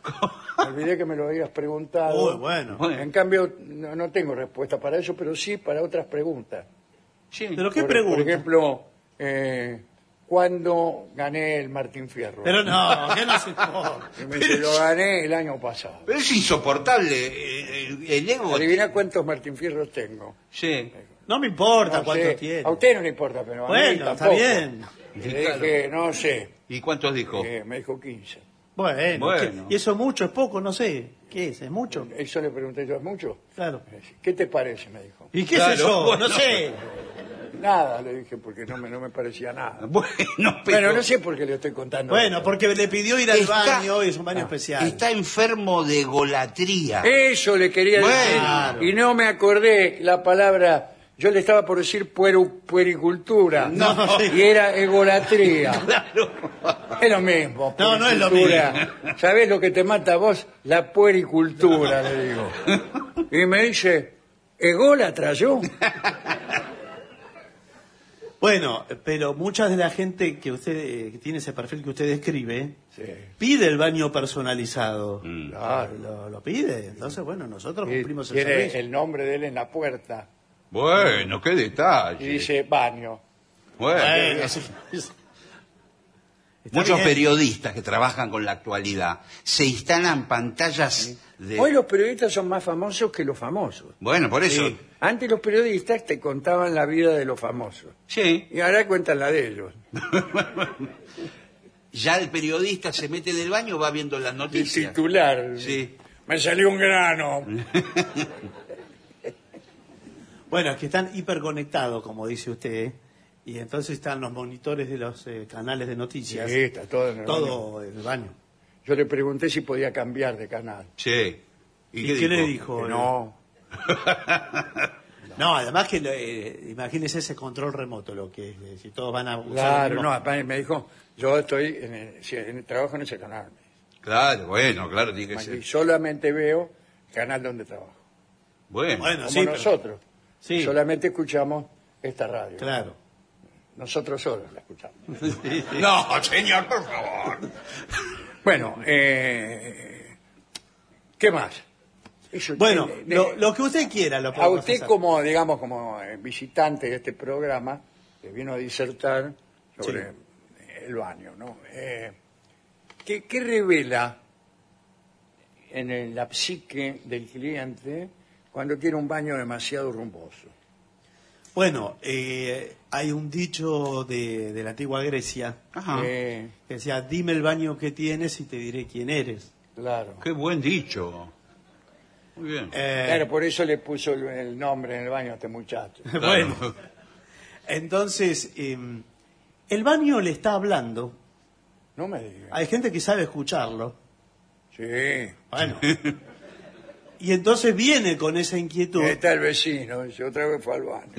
Me olvidé que me lo habías preguntado. Uy, bueno. Bueno. En cambio, no, no tengo respuesta para eso, pero sí para otras preguntas. Sí. ¿Pero qué por, pregunta? Por ejemplo, eh, ¿cuándo gané el Martín Fierro? Pero no, que no se importa. Y me dice, lo gané el año pasado. Pero es insoportable eh, el, el ego. Adivina cuántos Martín Fierros tengo. Sí. No me importa No cuánto sé. tiene. A usted no le importa, pero a mí Bueno, está tampoco. bien. Y le dije, no sé. ¿Y cuántos dijo? Eh, me dijo quince. Bueno, Bueno. ¿qué? ¿Y eso es mucho? ¿Es poco? No sé. ¿Qué es? ¿Es mucho? Eso le pregunté yo, ¿es mucho? Claro. ¿Qué te parece? Me dijo. ¿Y qué Claro, sé yo? bueno. No sé. Nada, le dije, porque no me, no me parecía nada. Bueno, pero... Bueno, no sé por qué le estoy contando. Bueno, esto. porque le pidió ir al Está- baño y es un baño Ah, especial. Está enfermo de golatría. Eso le quería Bueno. decir. Y no me acordé la palabra. Yo le estaba por decir pueru- puericultura. No, sí. Y era egolatría. Claro. Es lo mismo. No, no es lo puericultura. ¿Sabés lo que te mata a vos? La puericultura, le digo. Y me dice, ¿ególatra yo? Bueno, pero mucha de la gente que usted eh, que tiene ese perfil que usted describe Sí. pide el baño personalizado. Claro. Lo, lo pide. Entonces, bueno, nosotros Y cumplimos el tiene servicio. el nombre de él en la puerta. Bueno, qué detalle. Y dice, baño. Bueno. Bueno, sí. Está Muchos bien. periodistas que trabajan con la actualidad se instalan pantallas de... Hoy los periodistas son más famosos que los famosos. Bueno, por eso... Sí. Antes los periodistas te contaban la vida de los famosos. Sí. Y ahora cuentan la de ellos. Ya el periodista se mete en el baño, va viendo las El noticias. titular. Sí. Me salió un grano. Bueno, es que están hiperconectados, como dice usted, y entonces están los monitores de los eh, canales de noticias. Sí, está todo en el baño. todo en el baño. Yo le pregunté si podía cambiar de canal. Sí. ¿Y, qué, le dijo? Que no. No, además que eh, imagínese ese control remoto, lo que es, eh, si todos van a usar el Claro, mismo- no, aparte me dijo, yo estoy en el, si- en el trabajo en ese canal. Claro, bueno, claro, tiene que Aquí ser. solamente veo el canal donde trabajo. Bueno, Bueno, Como sí, pero- nosotros. Sí. Solamente escuchamos esta radio. Claro. Nosotros solos la escuchamos. no, señor, por favor. Bueno, eh, ¿qué más? Eso, Bueno, eh, de- lo, lo que usted quiera lo a podemos usted hacer. como, digamos, como eh, visitante de este programa, que vino a disertar sobre el baño, ¿no? Eh, ¿qué, qué revela en el- la psique del cliente cuando tiene un baño demasiado rumboso? Bueno, eh, hay un dicho de, de la antigua Grecia Ajá. Eh, que decía, dime el baño que tienes y te diré quién eres. claro. Qué buen dicho. Muy bien. Eh, Claro, por eso le puso el, el nombre en el baño a este muchacho. Bueno, entonces, eh, el baño le está hablando. No me diga. Hay gente que sabe escucharlo. Sí. Bueno. Y entonces viene con esa inquietud. Ahí está el vecino, dice, otra vez fue al baño.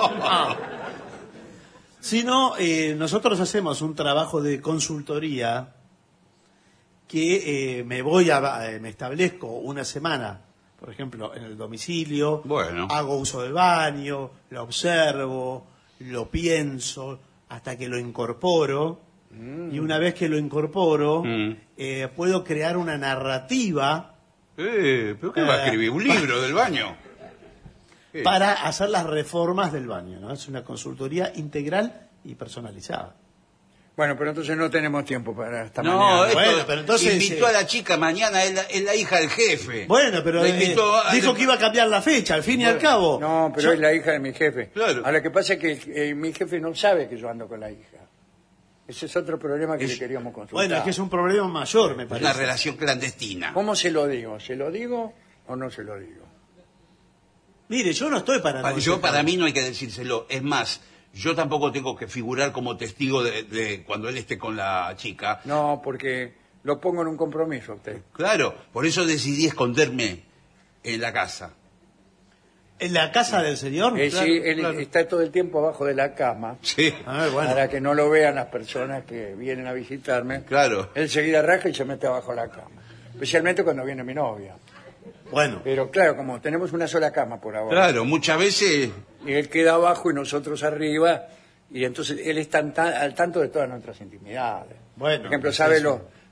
Si no, eh, nosotros hacemos un trabajo de consultoría que eh, me voy a, eh, me establezco una semana, por ejemplo, en el domicilio, Bueno. hago uso del baño, lo observo, lo pienso, hasta que lo incorporo, y una vez que lo incorporo, Mm. eh, puedo crear una narrativa Eh, ¿pero qué va a escribir? ¿Un libro del baño? ¿Qué? para hacer las reformas del baño, ¿no? Es una consultoría integral y personalizada. Bueno, pero entonces no tenemos tiempo para esta No, mañana. esto, Bueno, pero entonces, invitó eh, a la chica mañana, es la, es la hija del jefe. Bueno, pero La eh, invitó a- dijo que iba a cambiar la fecha, al fin y al cabo. No, pero Yo- es la hija de mi jefe. Claro. Ahora, lo que pasa es que eh, mi jefe no sabe que yo ando con la hija. Ese es otro problema que Es- le queríamos consultar. Bueno, es que es un problema mayor, me Es parece. una relación clandestina. ¿Cómo se lo digo? ¿Se lo digo o no se lo digo? Mire, yo no estoy para... Pa- Yo aconsejar. para mí no hay que decírselo. Es más, yo tampoco tengo que figurar como testigo de, de cuando él esté con la chica. No, porque lo pongo en un compromiso a usted. Claro, por eso decidí esconderme en la casa. ¿En la casa del señor? Eh, Claro, sí, él claro. está todo el tiempo abajo de la cama Sí, Ah, bueno. para que no lo vean las personas que vienen a visitarme. claro. Él seguida raja y se mete abajo de la cama. Especialmente cuando viene mi novia. Bueno, Pero claro, como tenemos una sola cama por ahora. Claro, muchas veces... Y él queda abajo y nosotros arriba. Y entonces él está al ta- al tanto de todas nuestras intimidades. Bueno, Por ejemplo, es sabe eso. los,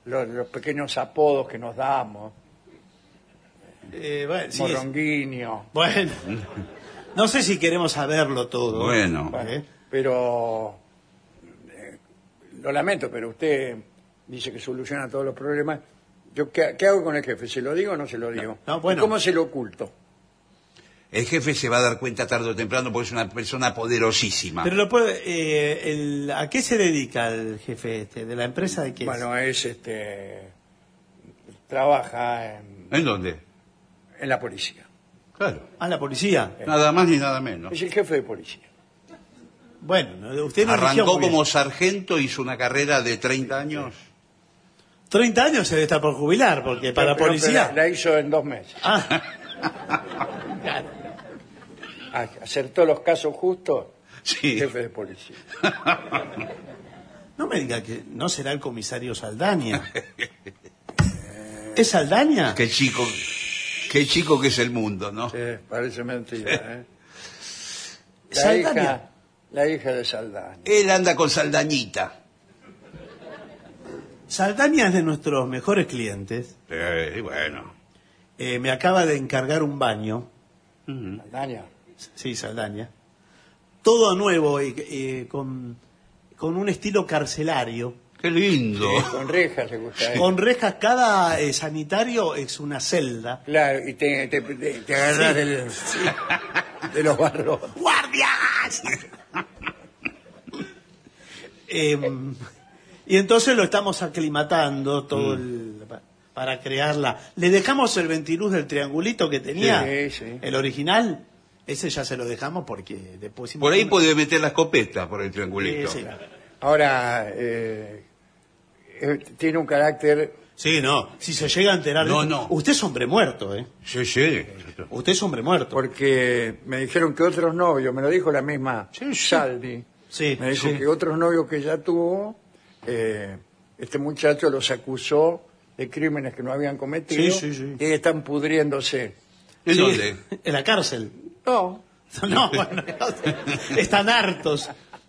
los, los pequeños apodos que nos damos. Eh, bueno, sí, es- Morronguinho. bueno, no sé si queremos saberlo todo. Bueno. Bueno, ¿Eh? pero eh, lo lamento, pero usted dice que soluciona todos los problemas. Yo, ¿qué, qué hago con el jefe? ¿Se lo digo o no se lo digo? No, bueno. ¿Y cómo se lo oculto? El jefe se va a dar cuenta tarde o temprano porque es una persona poderosísima. Pero lo puede, eh, el- ¿a qué se dedica el jefe este? ¿De la empresa de qué es? Bueno, es este. Trabaja en, ¿En dónde? en la policía. Claro. Ah, la policía. Nada más ni nada menos. Es el jefe de policía. Bueno, no- usted no eligió Arrancó muy bien. como sargento, hizo una carrera de treinta años. treinta años se debe estar por jubilar, porque para Pero- pero policía... La, la hizo en dos meses. Ah. Claro. Ah, Acertó los casos justos. Sí. Jefe de policía. No me diga que no será el comisario Saldaña. ¿Es Saldaña? Qué chico, qué chico que es el mundo, ¿no? Sí, parece mentira, ¿eh? La Saldaña. hija, la hija de Saldaña. Él anda con Saldañita. Saldaña es de nuestros mejores clientes. Eh, bueno. Eh, me acaba de encargar un baño. Saldaña. Sí, Saldaña. Todo nuevo y eh, con, con un estilo carcelario. Qué lindo. Con rejas le gusta a él. Con rejas, cada eh, sanitario es una celda. Claro, y te, te, te, te agarras Sí. del, de los barros. ¡Guardias! Em, y entonces lo estamos aclimatando todo el, pa- para crearla. Le dejamos el ventiluz del triangulito que tenía, Sí, sí. el original. Ese ya se lo dejamos porque después... Por ahí puede meter la escopeta por el triangulito. Sí, sí. Ahora, eh, eh, tiene un carácter... Sí, no. Si se llega a enterar... de No, esto- no. Usted es hombre muerto, ¿eh? Sí, sí. Usted es hombre muerto. Porque me dijeron que otros novios, me lo dijo la misma Saldi, Sí, me dijo sí. que otros novios que ella tuvo, eh, este muchacho los acusó de crímenes que no habían cometido Sí, sí, sí. y están pudriéndose. ¿En Sí, dónde? En la cárcel. No, No, bueno, no, están hartos.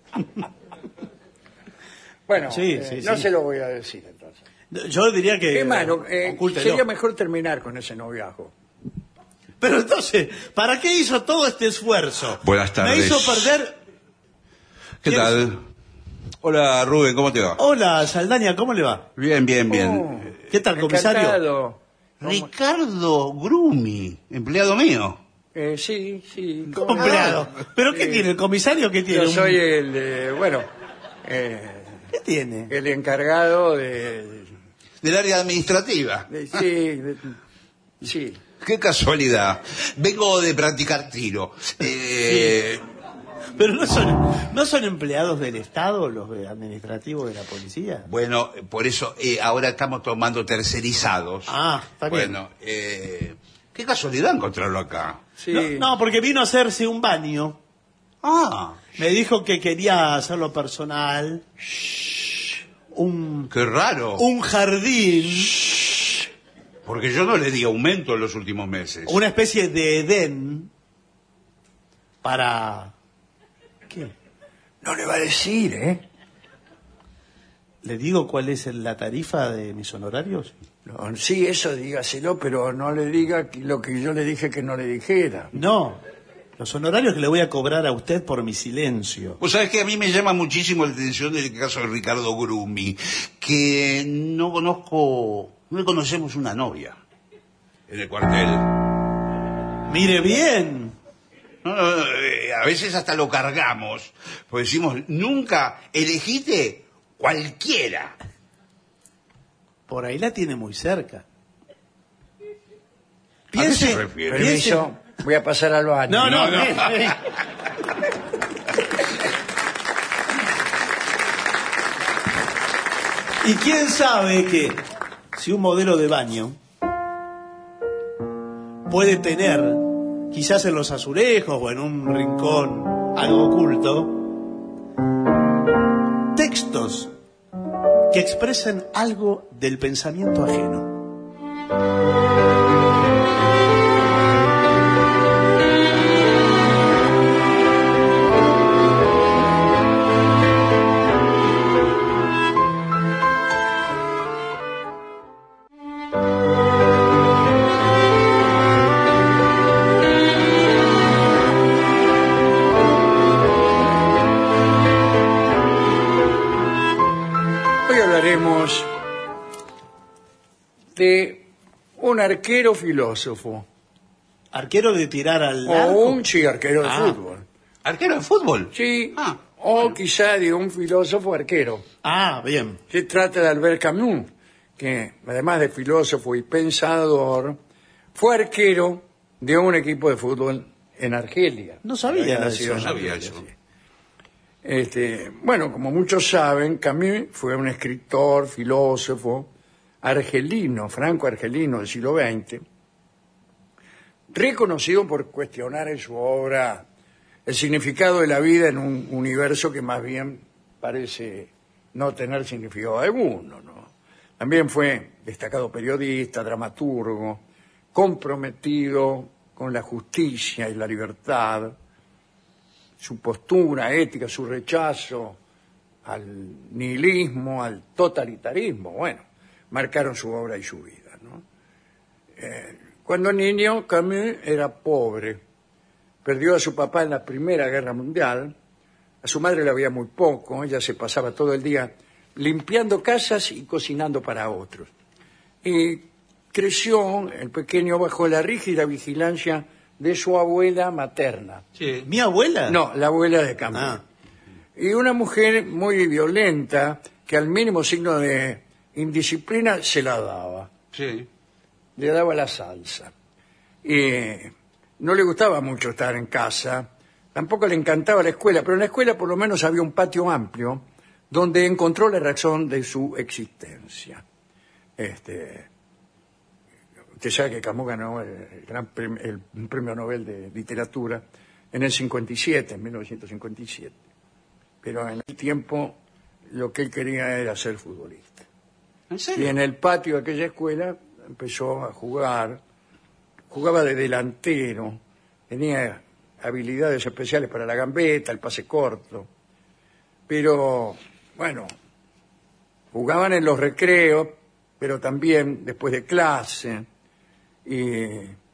bueno, Sí, eh, sí, no sí. se lo voy a decir entonces. Yo diría que... Es más, no, eh, ocúltelo. sería mejor terminar con ese noviazgo. Pero entonces, ¿para qué hizo todo este esfuerzo? Buenas tardes. Me hizo perder... ¿Qué ¿Quién tal? Hola, Rubén, ¿cómo te va? Hola, Saldaña, ¿cómo le va? Bien, bien, bien. Oh, ¿Qué tal, comisario? encantado. Ricardo Grumi, empleado mío. Eh, sí, sí. ¿Cómo empleado? ¿Pero qué Sí. tiene? ¿El comisario qué tiene? Yo Un- soy el, eh, bueno, eh, ¿Qué tiene? el encargado de, Del área administrativa. de- sí, de- sí. Qué casualidad. Vengo de practicar tiro. Eh, ¿Pero no son, no son empleados del Estado los de- administrativos de la policía? Bueno, por eso eh, ahora estamos tomando tercerizados. Ah, está bien. Bueno, eh, qué casualidad encontrarlo acá. Sí. No, no, porque vino a hacerse un baño. Ah, Me dijo que quería hacerlo personal. Un, qué raro. un jardín, Porque yo no le di aumento en los últimos meses. una especie de Edén para... ¿Qué? No le va a decir, ¿eh? ¿Le digo cuál es la tarifa de mis honorarios? No, sí, eso dígaselo, pero no le diga que- lo que yo le dije que no le dijera. No, los honorarios que le voy a cobrar a usted por mi silencio. Vos sabés que a mí me llama muchísimo la atención el caso de Ricardo Grumi, que no conozco, no le conocemos una novia en el cuartel. Mire bien. No, no, no, eh, a veces hasta lo cargamos, pues decimos, nunca elegiste cualquiera. Por ahí la tiene muy cerca. ¿A qué se refiere? Permiso, voy a pasar al baño. No, no, no. Y quién sabe que si un modelo de baño puede tener, quizás en los azulejos o en un rincón algo oculto, textos que expresen algo del pensamiento ajeno. arquero filósofo. Arquero de tirar al O arco. un sí, arquero de Ah. fútbol. ¿Arquero de fútbol? Sí, Ah, o quizá de un filósofo arquero. Ah, bien. Se trata de Albert Camus, que además de filósofo y pensador, fue arquero de un equipo de fútbol en Argelia. No sabía Había eso. nacido en No sabía Argelia, eso. sí. Este, bueno, como muchos saben, Camus fue un escritor, filósofo, argelino, franco-argelino del siglo veinte, reconocido por cuestionar en su obra el significado de la vida en un universo que más bien parece no tener significado alguno, ¿no? También fue destacado periodista, dramaturgo, comprometido con la justicia y la libertad. Su postura ética, su rechazo al nihilismo, al totalitarismo, bueno, marcaron su obra y su vida, ¿no? Eh, cuando niño, Camus era pobre. Perdió a su papá en la Primera Guerra Mundial. A su madre le había muy poco. Ella se pasaba todo el día limpiando casas y cocinando para otros. Y creció, el pequeño, bajo la rígida vigilancia de su abuela materna. sí. ¿Mi abuela? No, la abuela de Camus. Ah. Y una mujer muy violenta que al mínimo signo de indisciplina se la daba. Sí. Le daba la salsa. Y no le gustaba mucho estar en casa, tampoco le encantaba la escuela, pero en la escuela por lo menos había un patio amplio donde encontró la razón de su existencia. Este, usted sabe que Camus ganó el, gran premio, el premio Nobel de Literatura en el cincuenta y siete, en mil novecientos cincuenta y siete. Pero en el tiempo lo que él quería era ser futbolista. ¿En Y serio? en el patio de aquella escuela empezó a jugar, jugaba de delantero, tenía habilidades especiales para la gambeta, el pase corto, pero bueno, jugaban en los recreos, pero también después de clase, y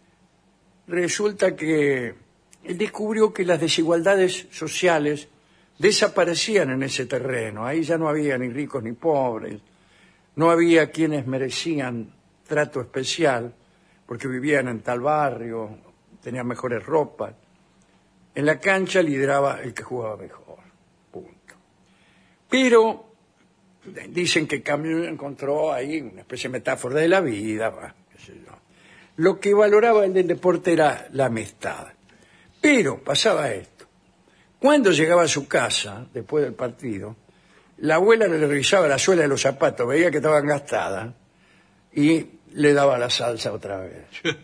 resulta que él descubrió que las desigualdades sociales desaparecían en ese terreno, ahí ya no había ni ricos ni pobres, no había quienes merecían trato especial porque vivían en tal barrio, tenían mejores ropas. En la cancha lideraba el que jugaba mejor. Punto. Pero dicen que Camus encontró ahí una especie de metáfora de la vida, bah, qué sé yo. Lo que valoraba el del deporte era la amistad. Pero pasaba esto. Cuando llegaba a su casa, después del partido, la abuela le revisaba la suela de los zapatos, veía que estaban gastadas y le daba la salsa otra vez.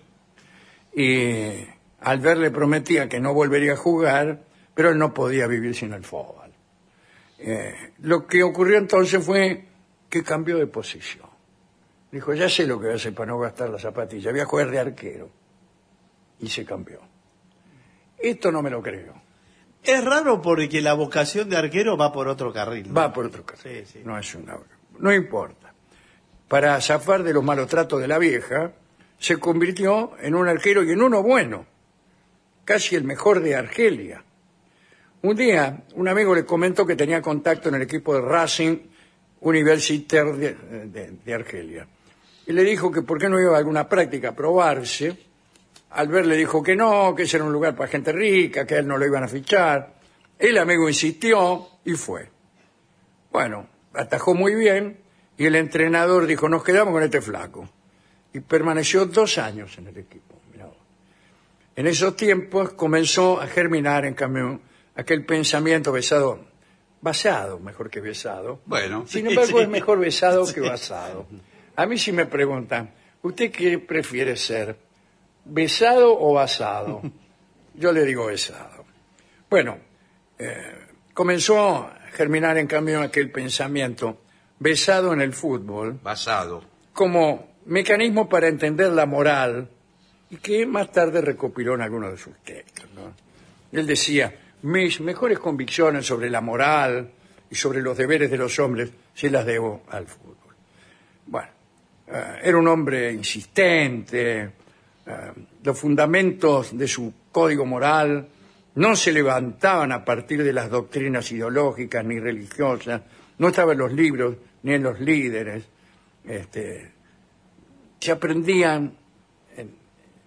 Y al verle prometía que no volvería a jugar, pero él no podía vivir sin el fútbol. Eh, lo que ocurrió entonces fue que cambió de posición. Dijo, ya sé lo que voy a hacer para no gastar las zapatillas, voy a jugar de arquero. Y se cambió. Esto no me lo creo. Es raro porque la vocación de arquero va por otro carril, ¿no? Va por otro carril. Sí, sí. No es una... No importa. Para zafar de los malos tratos de la vieja, se convirtió en un arquero y en uno bueno. Casi el mejor de Argelia. Un día, un amigo le comentó que tenía contacto en el equipo de Racing Universitaire de, de, de Argelia. Y le dijo que por qué no iba a alguna práctica a probarse. Albert le dijo que no, que ese era un lugar para gente rica, que a él no lo iban a fichar. El amigo insistió y fue. Bueno, atajó muy bien y el entrenador dijo, nos quedamos con este flaco. Y permaneció dos años en el equipo. Mirá vos. En esos tiempos comenzó a germinar en Camus aquel pensamiento besado, basado, mejor que besado. Bueno. Sin embargo, Sí. es mejor besado que basado. A mí si me preguntan, ¿usted qué prefiere ser? ¿Besado o basado? Yo le digo besado. Bueno, eh, comenzó a germinar en cambio aquel pensamiento besado en el fútbol Basado. como mecanismo para entender la moral y que más tarde recopiló en algunos de sus textos, ¿no? Él decía, mis mejores convicciones sobre la moral y sobre los deberes de los hombres se las debo al fútbol. Bueno, eh, era un hombre insistente, eh, los fundamentos de su código moral no se levantaban a partir de las doctrinas ideológicas ni religiosas, no estaban en los libros ni en los líderes, este, se aprendían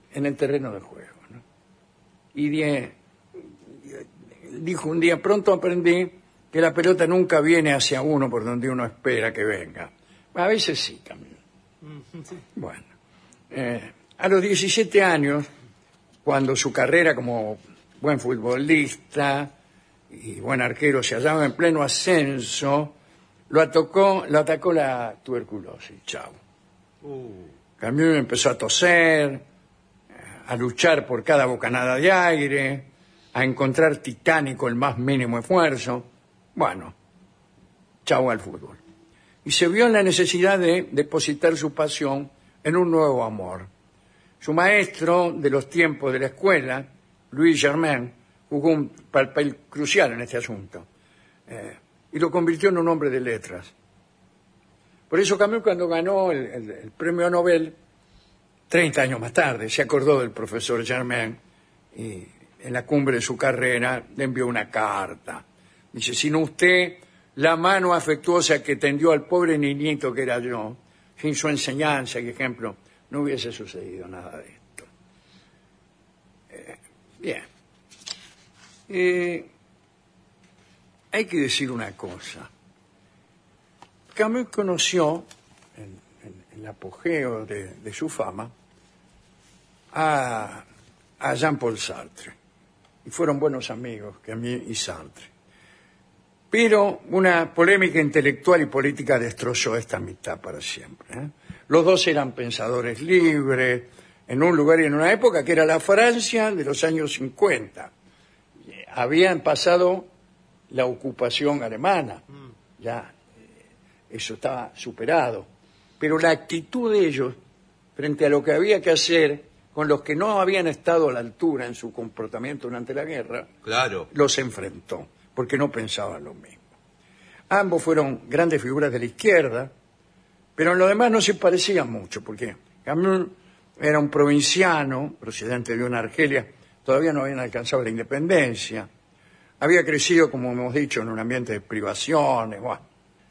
en el terreno de juego, ¿no? Y die- dijo un día, pronto aprendí que la pelota nunca viene hacia uno por donde uno espera que venga. A veces sí, también. Bueno, eh, a los diecisiete años, cuando su carrera como buen futbolista y buen arquero se hallaba en pleno ascenso, lo atacó, lo atacó la tuberculosis, chavo. Camus empezó a toser, a luchar por cada bocanada de aire, a encontrar titánico el más mínimo esfuerzo. Bueno, chau al fútbol. Y se vio en la necesidad de depositar su pasión en un nuevo amor. Su maestro de los tiempos de la escuela, Louis Germain, jugó un papel crucial en este asunto eh, y lo convirtió en un hombre de letras. Por eso Camus, cuando ganó el, el, el premio Nobel, treinta años más tarde, se acordó del profesor Germain y en la cumbre de su carrera le envió una carta. Dice, sin usted, la mano afectuosa que tendió al pobre niñito que era yo, sin su enseñanza y ejemplo, no hubiese sucedido nada de esto. Eh, bien. Eh, hay que decir una cosa. Camus conoció, en, en, en el apogeo de, de su fama, a, a Jean-Paul Sartre. Y fueron buenos amigos, Camus y Sartre. Pero una polémica intelectual y política destrozó esta amistad para siempre, ¿eh? Los dos eran pensadores libres, en un lugar y en una época que era la Francia de los años cincuenta. Habían pasado la ocupación alemana, ya eh, eso estaba superado. Pero la actitud de ellos frente a lo que había que hacer con los que no habían estado a la altura en su comportamiento durante la guerra, Claro. los enfrentó, porque no pensaban lo mismo. Ambos fueron grandes figuras de la izquierda, pero en lo demás no se parecían mucho, porque Camus era un provinciano, procedente de una Argelia, todavía no habían alcanzado la independencia, había crecido, como hemos dicho, en un ambiente de privaciones, bueno,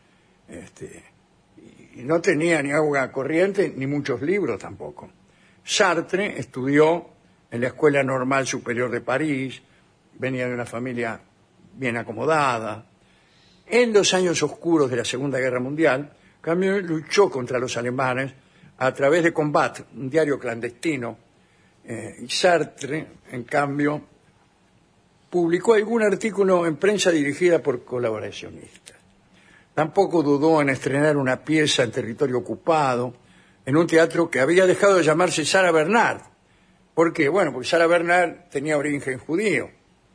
este, y no tenía ni agua corriente, ni muchos libros tampoco. Sartre estudió en la Escuela Normal Superior de París, venía de una familia bien acomodada. En los años oscuros de la Segunda Guerra Mundial, Camus luchó contra los alemanes a través de Combat, un diario clandestino, eh, y Sartre, en cambio, publicó algún artículo en prensa dirigida por colaboracionistas. Tampoco dudó en estrenar una pieza en territorio ocupado, en un teatro que había dejado de llamarse Sarah Bernard. ¿Por qué? Bueno, porque Sarah Bernard tenía origen judío.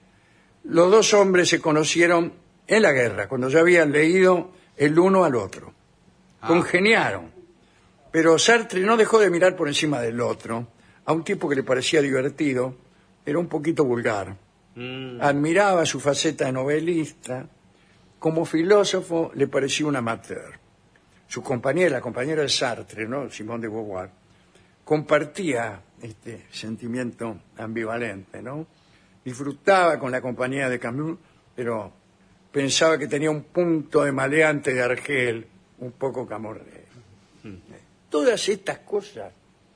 Los dos hombres se conocieron en la guerra, cuando ya habían leído el uno al otro. Ah. Congeniaron. Pero Sartre no dejó de mirar por encima del otro a un tipo que le parecía divertido, era un poquito vulgar. Mm. Admiraba su faceta de novelista. Como filósofo le pareció un amateur. Su compañera, la compañera de Sartre, ¿no? Simone de Beauvoir, compartía este sentimiento ambivalente, ¿no? Disfrutaba con la compañía de Camus, pero pensaba que tenía un punto de maleante de Argel, un poco camorrero. Mm. Todas estas cosas,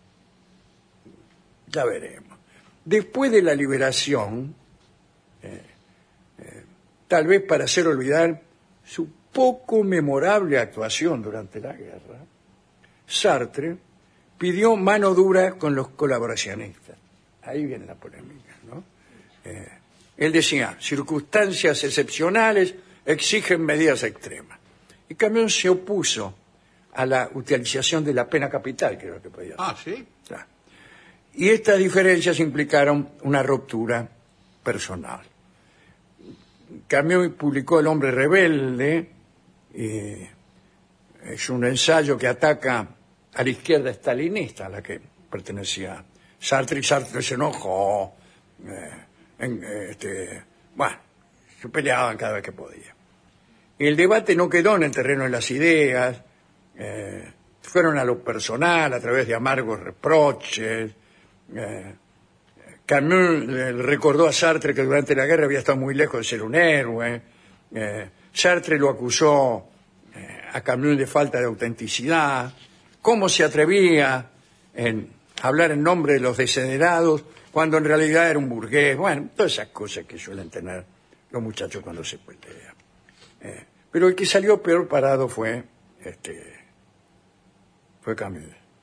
ya veremos. Después de la liberación, eh, eh, tal vez para hacer olvidar su poco memorable actuación durante la guerra, Sartre pidió mano dura con los colaboracionistas. Ahí viene la polémica, ¿no? Eh, él decía, circunstancias excepcionales exigen medidas extremas. Y Camus se opuso a la utilización de la pena capital, que era lo que podía hacer. Ah, ¿sí? Claro. Y estas diferencias implicaron una ruptura personal. Camus publicó El hombre rebelde, eh, es un ensayo que ataca a la izquierda estalinista a la que pertenecía Sartre, y Sartre se enojó, eh, en, este, bueno, se peleaban cada vez que podía. El debate no quedó en el terreno de las ideas, eh, fueron a lo personal a través de amargos reproches. Eh, Camus eh, recordó a Sartre que durante la guerra había estado muy lejos de ser un héroe. Eh, Sartre lo acusó eh, a Camus de falta de autenticidad. ¿Cómo se atrevía en hablar en nombre de los desheredados, cuando en realidad era un burgués. Bueno, todas esas cosas que suelen tener los muchachos cuando se pelean. Eh, pero el que salió peor parado fue, este, fue Camus.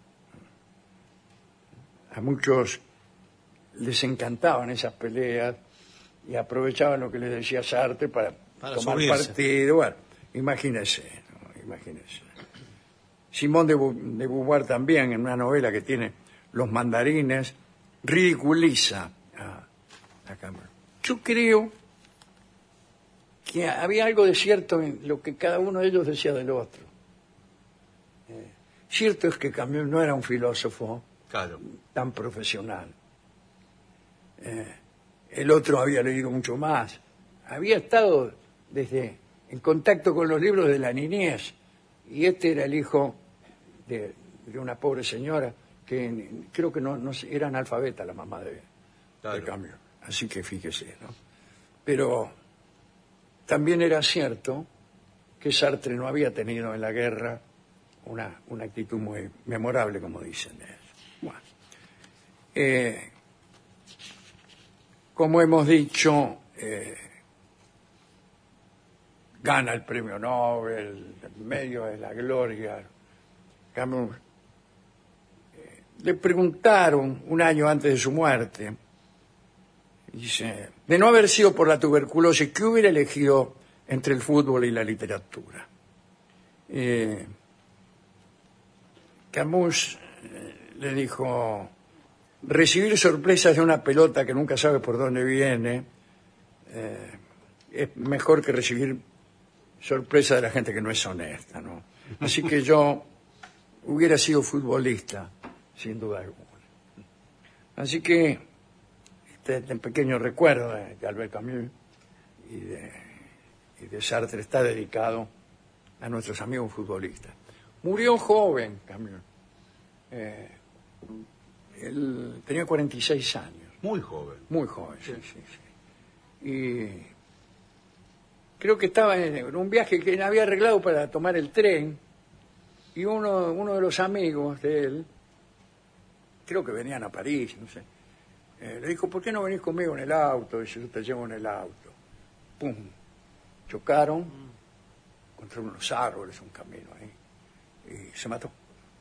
A muchos les encantaban esas peleas y aprovechaban lo que les decía Sartre para, Para tomar subirse. partido. Bueno, imagínese, ¿no? Imagínese. Simón de, Bu- de Beauvoir también, en una novela que tiene Los mandarines, ridiculiza a, a Camus. Yo creo que había algo de cierto en lo que cada uno de ellos decía del otro. Eh, cierto es que Camus no era un filósofo Claro. tan profesional. Eh, el otro había leído mucho más. Había estado desde en contacto con los libros de la niñez, y este era el hijo de, de una pobre señora que creo que no, no era analfabeta, la mamá de, Claro. de Camus. Así que fíjese, ¿no? Pero también era cierto que Sartre no había tenido en la guerra una, una actitud muy memorable, como dicen ellos. Bueno, eh, como hemos dicho, eh, gana el premio Nobel en medio de la gloria. Camus, eh, le preguntaron un año antes de su muerte, dice, de no haber sido por la tuberculosis, ¿qué hubiera elegido entre el fútbol y la literatura? Eh, Camus eh, le dijo, recibir sorpresas de una pelota que nunca sabe por dónde viene eh, es mejor que recibir sorpresas de la gente que no es honesta, ¿no? Así que yo hubiera sido futbolista, sin duda alguna. Así que este, este pequeño recuerdo de, de Albert Camus y de, y de Sartre está dedicado a nuestros amigos futbolistas. Murió joven Camus. Eh, él tenía cuarenta y seis años. Muy joven. Muy joven, sí, sí, sí. Y creo que estaba en un viaje que había arreglado para tomar el tren, y uno, uno de los amigos de él, creo que venían a París, no sé, eh, le dijo, ¿por qué no venís conmigo en el auto? Dice, yo te llevo en el auto. Pum, chocaron contra unos árboles, un camino ahí, y se mató.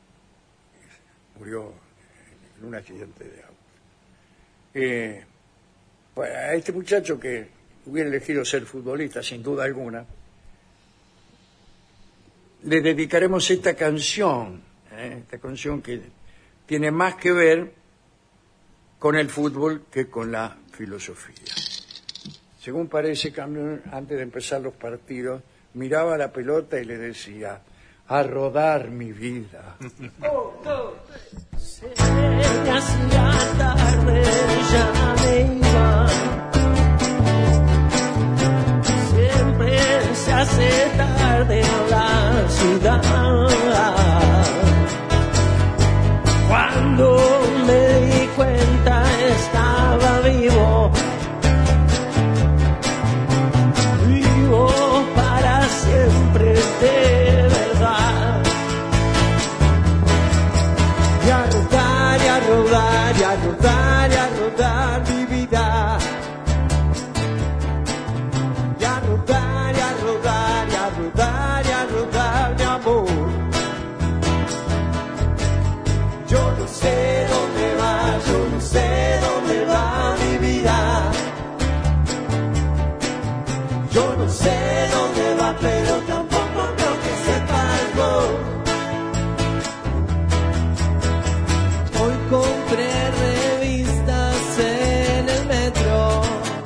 Murió en un accidente de auto. Eh, para este muchacho que hubiera elegido ser futbolista, sin duda alguna, le dedicaremos esta canción, ¿eh? Esta canción que tiene más que ver con el fútbol que con la filosofía. Según parece, Camus, antes de empezar los partidos, miraba la pelota y le decía, a rodar mi vida. Se me hacía tarde, ya me iba. Siempre se hace tarde en la ciudad. Cuando me di cuenta estaba vivo. Vivo para siempre de verdad. Y a rodar, y a rodar, y a rodar, y a rodar mi vida. Y a rodar, y a rodar, y a rodar, y a rodar mi amor. Yo no sé dónde va, yo no sé dónde va mi vida. Yo no sé dónde va, pero tampoco creo que sepa algo. Hoy compré revistas en el metro.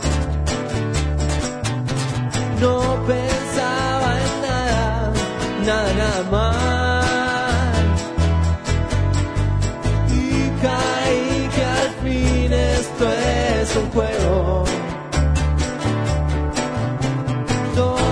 No pensaba en nada, nada, nada más. Y caí que al fin esto es un juego. Todo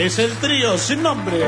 Es el trío sin nombre.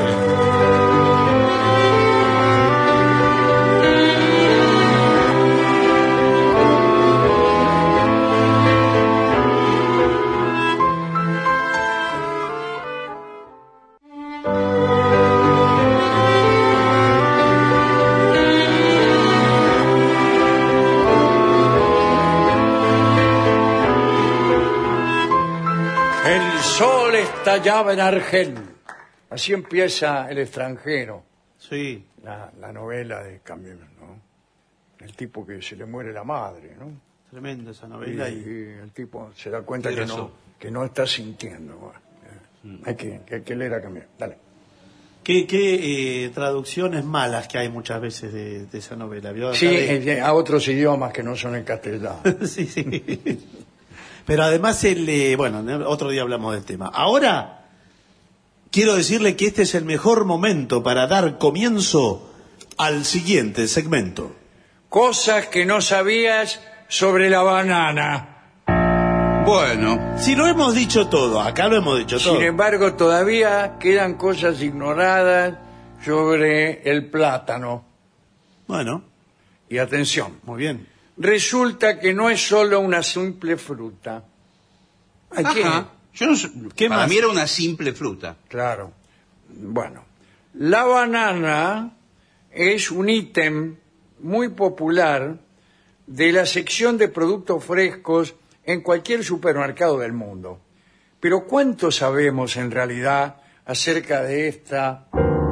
El sol estallaba en Argel. Así empieza El extranjero, Sí. la, la novela de Camus, ¿no? El tipo que se le muere la madre, ¿no? Tremenda esa Y, novela. Y... y el tipo se da cuenta que Tiene no, razón. que no está sintiendo. Bueno, eh, hay, que, hay que leer a Camus. Dale. ¿Qué, qué eh, traducciones malas que hay muchas veces de, de esa novela? ¿Vio? Sí, Acá de- eh, a otros idiomas que no son el castellano. sí, sí. Pero además, el, eh, bueno, otro día hablamos del tema. Ahora, quiero decirle que este es el mejor momento para dar comienzo al siguiente segmento. Cosas que no sabías sobre la banana. Bueno, Si lo hemos dicho todo, acá lo hemos dicho todo. Sin embargo, todavía quedan cosas ignoradas sobre el plátano. Bueno, Y atención, muy bien. resulta que no es solo una simple fruta. Hay que- ajá. Yo no sé- ¿Qué para más? mí era una simple fruta. Claro. Bueno, la banana es un ítem muy popular de la sección de productos frescos en cualquier supermercado del mundo. Pero ¿cuánto sabemos en realidad acerca de esta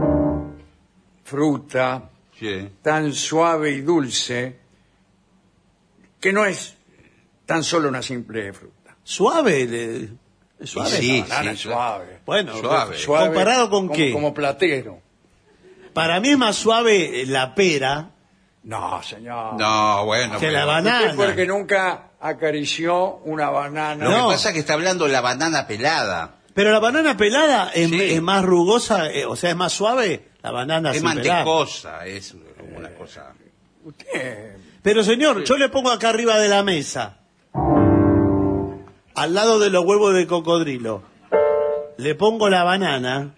fruta Sí. tan suave y dulce que no es tan solo una simple fruta? Suave, le- es suave. Sí, La banana sí, es claro. suave. Bueno, Suave. Suave ¿comparado con como- qué? Como platero. Para mí es más suave la pera No, señor. No, bueno. que pero- la banana. Usted porque nunca acarició una banana. Lo No. que pasa es que está hablando de la banana pelada. Pero la banana pelada es, Sí. es más rugosa, eh, o sea, es más suave. La banana Es sin pelar. mantecosa, es como una cosa. Usted, Pero señor, yo le pongo acá arriba de la mesa, al lado de los huevos de cocodrilo, le pongo la banana,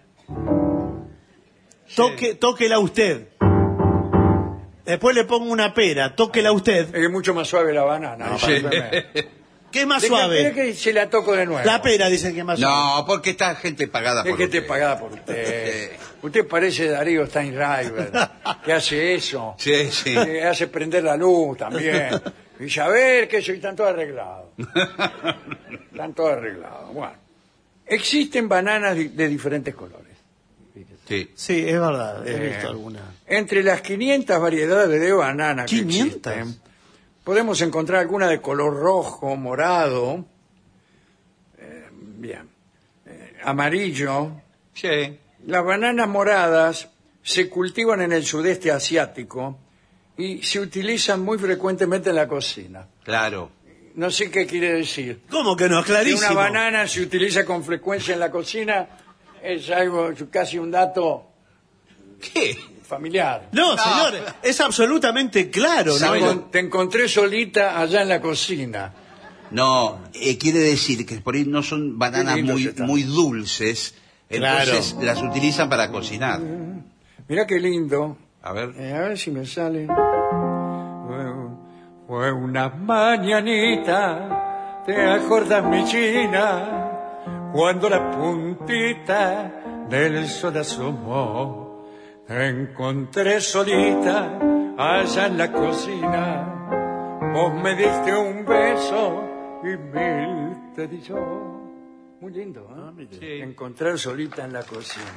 toque, tóquela usted. Después le pongo una pera, tóquela usted. es mucho más suave la banana. No, discúlpeme. ¿Qué es más Deje- suave? deje que se la toco de nuevo. La pera dicen que es más suave. No, porque está gente pagada Es por que esté usted. pagada por usted. Usted parece Darío Steinreiber, que hace eso. Sí, sí. Que hace prender la luz también. Y ya ver que soy tanto arreglado. Tanto arreglado. Bueno. Existen bananas di- de diferentes colores. Sí. Sí, es verdad, he Eh, visto alguna. Entre las quinientas variedades de banana que ¿quinientas? existen, podemos encontrar alguna de color rojo, morado, eh, bien, eh, amarillo. Sí. Las bananas moradas se cultivan en el sudeste asiático y se utilizan muy frecuentemente en la cocina. Claro. No sé qué quiere decir. ¿Cómo que no? Es Que clarísimo. una banana se utiliza con frecuencia en la cocina es algo, casi un dato ¿Qué? familiar. No, señor, es absolutamente claro, ¿no? Te ¿Sabe lo- encon- Te encontré solita allá en la cocina. No, eh, quiere decir que por ahí no son bananas Qué lindos muy, están. muy dulces, entonces Claro. las utilizan para cocinar. Mirá qué lindo. A ver. Eh, a ver si me sale. Fue- Fue una mañanita, te acordas mi china, cuando la puntita del sol asomó, te encontré solita allá en la cocina, vos me diste un beso y mil te di yo. Muy lindo, ¿eh? Sí. Encontrar solita en la cocina.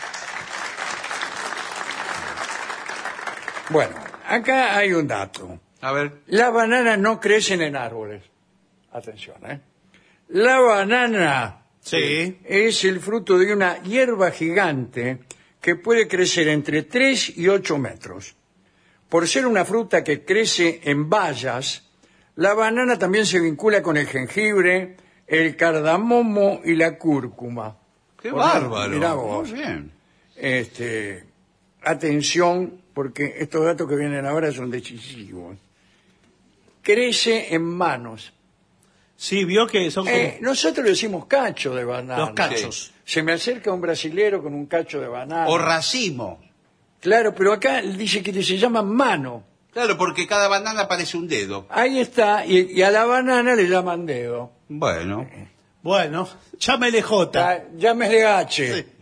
Bueno, acá hay un dato. A ver. Las bananas no crecen en árboles. Atención, ¿eh? La banana Sí. es el fruto de una hierba gigante que puede crecer entre tres y ocho metros. Por ser una fruta que crece en bayas, la banana también se vincula con el jengibre, el cardamomo y la cúrcuma. ¡Qué Por- bárbaro! mirá vos. Muy bien. Este, atención, porque estos datos que vienen ahora son decisivos. Crece en manos. Sí, vio que son como... Eh, nosotros le decimos cacho de banana. Los cachos. Se me acerca un brasilero con un cacho de banana. O racimo. Claro, pero acá dice que se llama mano. Claro, porque cada banana parece un dedo. Ahí está, y, y a la banana le llaman dedo. Bueno. Bueno, llámele J. Ah, Llámele H. Sí.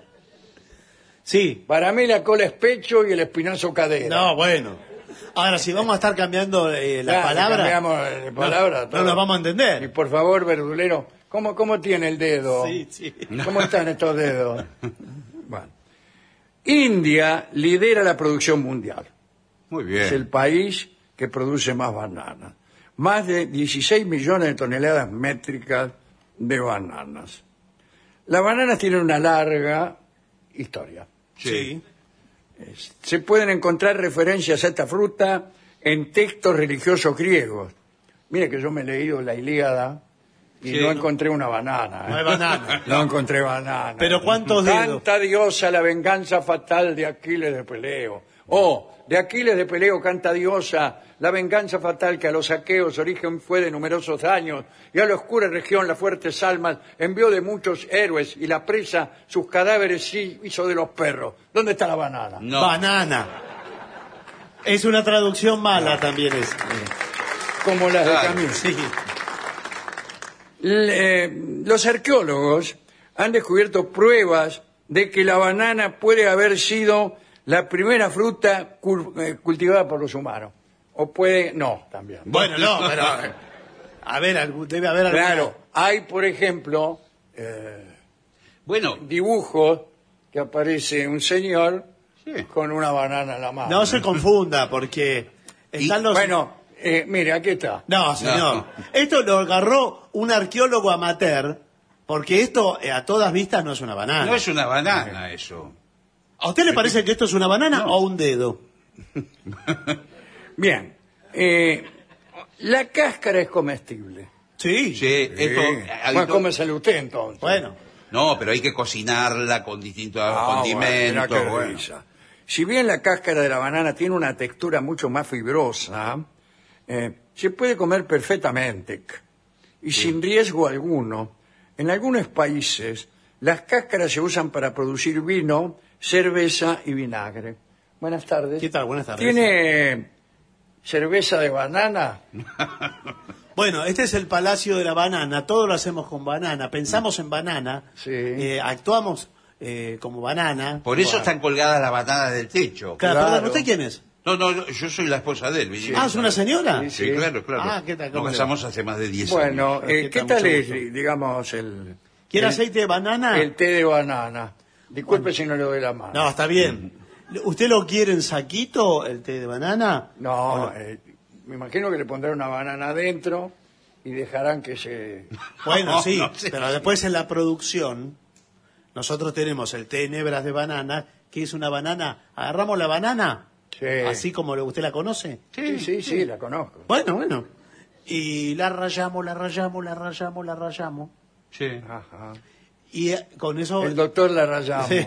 Sí. Para mí la cola es pecho y el espinazo cadera. No, bueno. Ahora, si vamos a estar cambiando eh, las Claro, palabras... cambiamos de palabra, no, todo. no las vamos a Y entender. por favor, verdulero, ¿cómo, cómo tiene el dedo? Sí, sí. ¿Cómo están estos dedos? Bueno. India lidera la producción mundial. Muy Es el bien. país que produce más bananas. Más de dieciséis millones de toneladas métricas de bananas. Las bananas tienen una larga historia. Sí. Se pueden encontrar referencias a esta fruta en textos religiosos griegos. Mire que yo me he leído la Ilíada y Sí, no no. encontré una banana. ¿eh? No hay banana. No encontré banana. Pero ¿cuántos dedos? Canta diosa la venganza fatal de Aquiles de Peleo. Oh, de Aquiles de Peleo canta diosa la venganza fatal que a los aqueos origen fue de numerosos daños y a la oscura región las fuertes almas envió de muchos héroes y la presa sus cadáveres sí hizo de los perros. ¿Dónde está la banana? No. Banana. Es una traducción mala también es. Como las de Claro. Camus. Sí. Le- eh, los arqueólogos han descubierto pruebas de que la banana puede haber sido la primera fruta cul- eh, cultivada por los humanos. O puede, no, también. Bueno, no, pero... A ver, algún- debe haber alguna... Claro, hay, por ejemplo, eh, Bueno, dibujos que aparece un señor Sí. con una banana en la mano. No se confunda, porque están los... Bueno, eh, mire, aquí está. No, señor. No. Esto lo agarró un arqueólogo amateur, porque esto eh, a todas vistas no es una banana. no es una banana eso. ¿A usted le parece que esto es una banana No. o un dedo? Bien, eh, la cáscara es comestible. Sí. Sí, esto... Sí. habito- Bueno, cómeselo usted entonces. Bueno. No, pero hay que cocinarla con distintos Ah, bueno, condimentos. mirá qué bueno. risa. Si bien la cáscara de la banana tiene una textura mucho más fibrosa, eh, se puede comer perfectamente y sin riesgo alguno. En algunos países, las cáscaras se usan para producir vino, cerveza y vinagre. Buenas tardes. ¿Qué tal? Buenas tardes. ¿Tiene cerveza de banana? Bueno, este es el Palacio de la Banana. Todo lo hacemos con banana. Pensamos en banana. Sí. eh, actuamos eh, como banana. Por eso Bueno. están colgadas las bananas del techo. Claro, Claro. perdón, ¿usted quién es? No, no, no, yo soy la esposa de él. Vini. Ah, ¿es una señora? Sí, Sí, claro, claro. Ah, ¿qué tal? ¿Cómo Nos le casamos hace más de diez Bueno, años. eh, ¿Qué ¿qué tal? tal Mucho es, gusto. digamos, el, ¿Quiere el- aceite de banana? el té de banana? Disculpe si no le doy la mano. No, está bien. ¿Usted lo quiere en saquito, el té de banana? No, eh, me imagino que le pondrán una banana adentro y dejarán que se... Bueno, No, sí, no sé. pero después en la producción nosotros tenemos el té de nebras de banana, que es una banana, agarramos la banana, Sí. así como lo- usted la conoce. Sí, sí, sí, la conozco. Bueno, bueno. Y la rayamos, la rayamos, la rayamos, la rayamos. Sí. Ajá. Y eh, con eso El doctor la rayamos. Sí.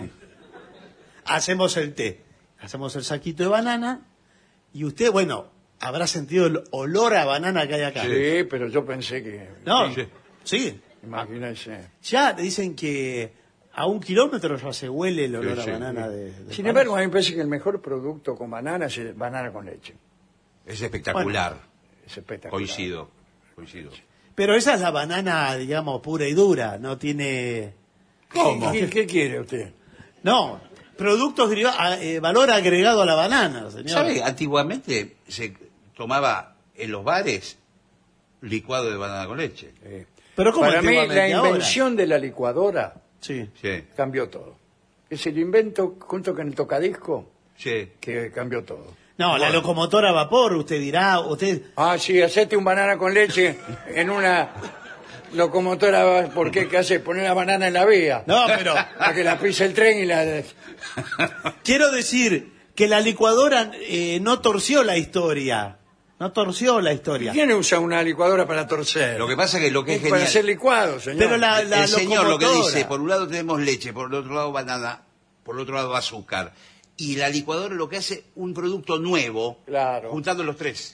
hacemos el té. Hacemos el saquito de banana y usted, bueno, habrá sentido el olor a banana que hay acá. Sí, pero yo pensé que... No, Sí. sí. Imagínense. Ya dicen que a un kilómetro ya se huele el olor Sí, sí. a banana de, de Sin pan. embargo, a mí me parece que el mejor producto con banana es banana con leche. Es espectacular. Es espectacular. Coincido. Coincido. Pero esa es la banana, digamos, pura y dura, no tiene... ¿Cómo? ¿Qué, qué quiere usted? No, productos derivados, eh, valor agregado a la banana, señor. ¿Sabe? Antiguamente se tomaba en los bares licuado de banana con leche. Eh, Pero ¿cómo Para mí, la antiguamente ahora? invención de la licuadora Sí. Sí, cambió todo. Es el invento, junto con el tocadisco, sí. que cambió todo. No, la Bueno. locomotora a vapor, usted dirá, usted... Ah, sí, hacete un banana con leche en una locomotora. ¿Por qué? ¿Qué hace? Poner la banana en la vía. No, pero Para que la pise el tren y la... quiero decir que la licuadora eh, no torció la historia. No torció la historia. ¿Quién usa una licuadora para torcer? Lo que pasa que lo que es para genial... hacer licuado, señor. Pero la, la el señor lo que locomotora. dice, por un lado tenemos leche, por el otro lado banana, por el otro lado azúcar. Y la licuadora lo que hace un producto nuevo, Claro. juntando los tres.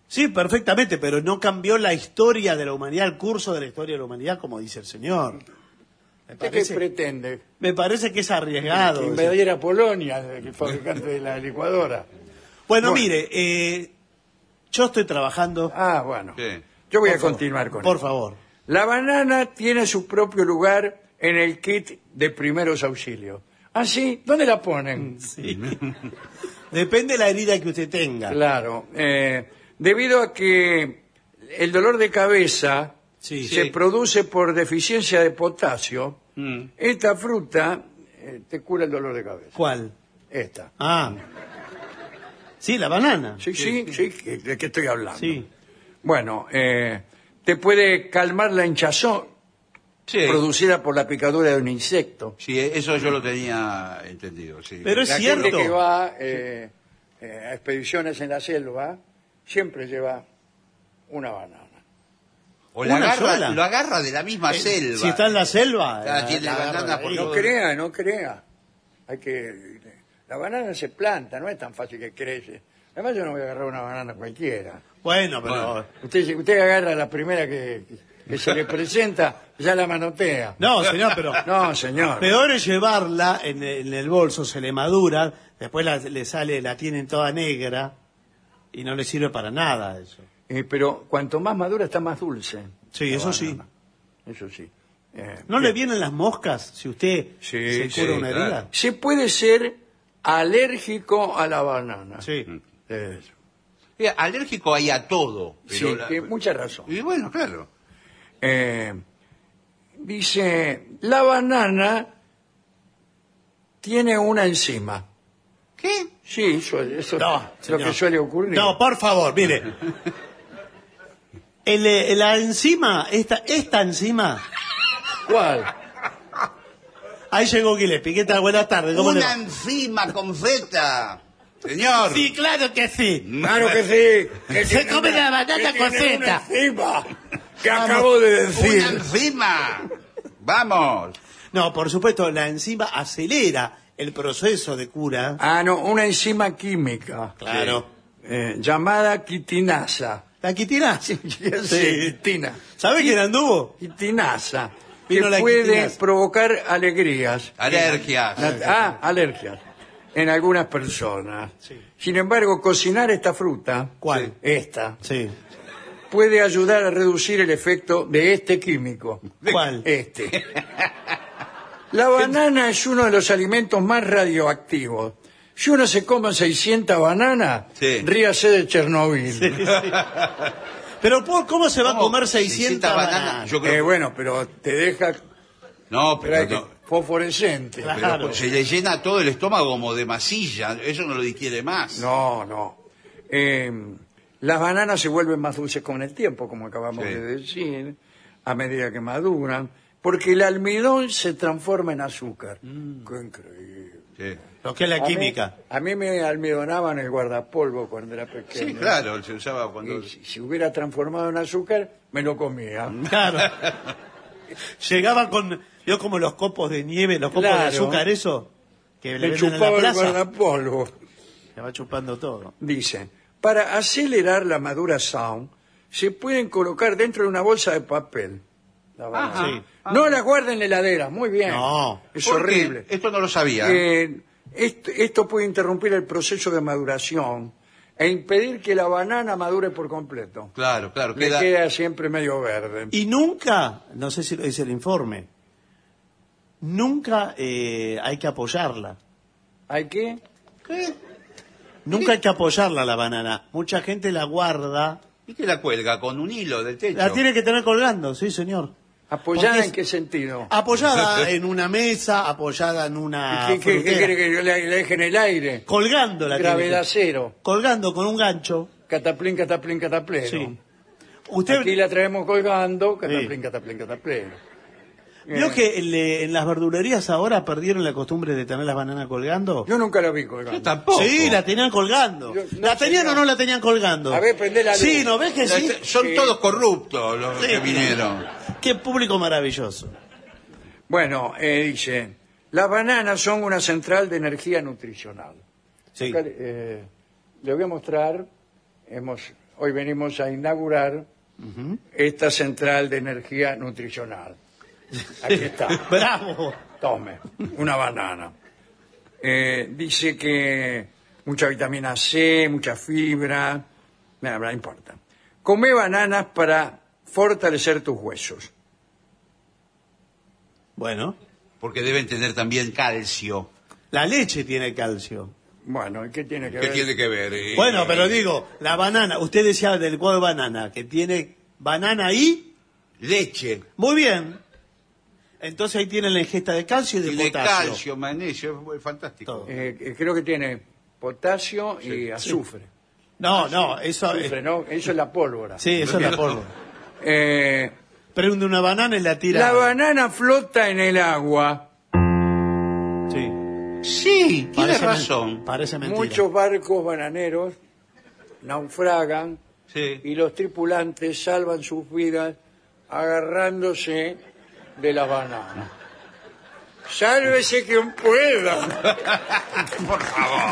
Sí, perfectamente, pero no cambió la historia de la humanidad, el curso de la historia de la humanidad, como dice el señor. Me ¿Usted qué parece, pretende? me parece que es arriesgado. Que invadiera Polonia, el fabricante de la licuadora. Bueno, Bueno. mire, eh, yo estoy trabajando. Ah, bueno. Sí. Yo voy Por a favor, continuar con Por esto. favor. La banana tiene su propio lugar en el kit de primeros auxilios. ¿Ah, sí? ¿Dónde la ponen? Sí. Depende de la herida que usted tenga. Claro. eh, debido a que el dolor de cabeza Sí. se Sí. produce por deficiencia de potasio, Mm. esta fruta eh, te cura el dolor de cabeza. ¿Cuál? Esta. Ah. Sí, la banana. Sí, sí, sí, que- ¿de qué estoy hablando? Sí. Bueno, eh, te puede calmar la hinchazón Sí. producida por la picadura de un insecto. Sí, eso yo lo tenía entendido, sí. Pero es La cierto. gente que va eh, eh, a expediciones en la selva siempre lleva una banana. O la ¿Una agarra, sola? lo agarra de la misma Eh, selva. Si está en la selva. Claro, la- tiene la agarra banana de por ahí. No todo. crea, no crea. Hay que la banana se planta, no es tan fácil que crece. Además yo no voy a agarrar una banana cualquiera. Bueno, pero. Bueno. Usted usted agarra la primera que, que se le presenta, ya la manotea. No, señor, pero. No, señor. Peor es llevarla en, en el bolso, se le madura, después la- le sale, la tienen toda negra y no le sirve para nada eso. Eh, pero cuanto más madura está más dulce. Sí, la eso sí. banana. Eso sí. Eh, ¿No le bien. vienen las moscas si usted Sí, se sí, cura una claro. herida? Se puede ser alérgico a la banana. Sí. Eso. Mira, alérgico hay a todo. Pero Sí, la- tiene mucha razón. Y bueno, claro. Eh, dice, la banana tiene una enzima. ¿Qué? Sí, eso, eso No, es lo señor. que suele ocurrir. No, por favor, mire. El, eh, la enzima, esta, esta enzima, ¿Cuál? ahí llegó Gillespie. ¿Qué tal? Buenas tardes. ¿Cómo le Una va? enzima con feta. Señor. Sí, claro que sí. Claro que sí. Que Se tiene come una- la banana que con tiene una feta. enzima que acabo de Una decir. enzima. Vamos. No, por supuesto, la enzima acelera el proceso de cura. Ah, no, una enzima química. Claro. eh, llamada quitinasa. ¿La quitina? Sí, quitina. ¿Sabe quién anduvo? Quitinasa. Que Vino la puede quitinasa. provocar alegrías. Alergias. Na- Ah, alergias. En algunas personas. Sin embargo, cocinar esta fruta, ¿Cuál? esta, Sí. puede ayudar a reducir el efecto de este químico. ¿Cuál? Este. La banana es uno de los alimentos más radioactivos. Si uno se come seiscientas bananas, Sí. ríase de Chernobyl. Pero ¿por ¿cómo se va a ¿Cómo? comer seiscientas bananas? bananas? Yo creo Eh, que- bueno, pero te deja No, pero, pero no. fosforescente. Claro. Pero se le llena todo el estómago como de masilla. Eso no lo digiere más. No, no. Eh, las bananas se vuelven más dulces con el tiempo, como acabamos Sí. de decir, a medida que maduran, porque el almidón se transforma en azúcar. Qué increíble. Sí, Lo que es la A mí- química. A mí, me almidonaban el guardapolvo cuando era pequeño. Sí, claro, se usaba cuando... Y si, si hubiera transformado en azúcar, me lo comía. Claro. Llegaba con, yo como los copos de nieve, los copos de Claro. azúcar, eso, que le Me venden en la chupaba el plaza. guardapolvo. Se va chupando todo. Dicen, para acelerar la maduración, se pueden colocar dentro de una bolsa de papel. La banana. Ajá. Sí. No la guarden en la heladera, muy bien. No. Es ¿Por qué? horrible. Esto no lo sabía. Eh, esto, esto puede interrumpir el proceso de maduración e impedir que la banana madure por completo. Claro, claro. Le Queda... queda siempre medio verde. Y nunca, no sé si lo dice el informe, nunca eh, hay que apoyarla. ¿Hay que? Nunca hay que apoyarla la banana. Mucha gente la guarda. ¿Y qué la cuelga? Con un hilo del techo. La tiene que tener colgando, sí, señor. ¿Apoyada Porque en es- qué sentido? Apoyada en una mesa, apoyada en una ¿Qué, qué- qué frutera. quiere que yo le, le deje en el aire? Colgando la tiene Gravedad que- cero. Colgando con un gancho. Cataplín, cataplín, cataplero. Sí. Usted Aquí la traemos colgando, cataplín, Sí. cataplín, cataplero. vio Eh, que el, eh, en las verdulerías ahora perdieron la costumbre de tener las bananas colgando. Yo nunca la vi colgando. Yo tampoco. Sí, la tenían colgando. Yo- no, ¿La tenían señor. o no la tenían colgando? A ver, prende la luz. Sí, ¿no ves que sí? Son Sí. todos corruptos los Sí. que vinieron. Qué público maravilloso. Bueno, eh, dice, las bananas son una central de energía nutricional. Sí. Acá, eh, le voy a mostrar, hemos hoy venimos a inaugurar esta central de energía nutricional. Aquí está. ¡Bravo! Tome, una banana. Eh, dice que mucha vitamina C, mucha fibra. Nada, no importa. Come bananas para fortalecer tus huesos. Bueno, Porque deben tener también calcio. la leche tiene calcio. Bueno, ¿y qué tiene que ¿Qué ver? tiene que ver? Eh, Bueno, pero digo, la banana, usted decía del cuadro de banana, que tiene banana y... Leche. Muy bien. Entonces ahí tiene la ingesta de calcio y de Y de potasio. calcio, magnesio, es fantástico. Todo. Eh, eh, creo que tiene potasio y azufre. No, no, eso es... Azufre, ¿no? Eso es la pólvora. Sí, eso es la polvo. Eh, Prende una banana y la tira... la banana flota en el agua. Sí. Sí, tiene Parece men- razón. Parece mentira. Muchos barcos bananeros naufragan Sí. y los tripulantes salvan sus vidas agarrándose de las bananas. Sálvese quien pueda. Por favor.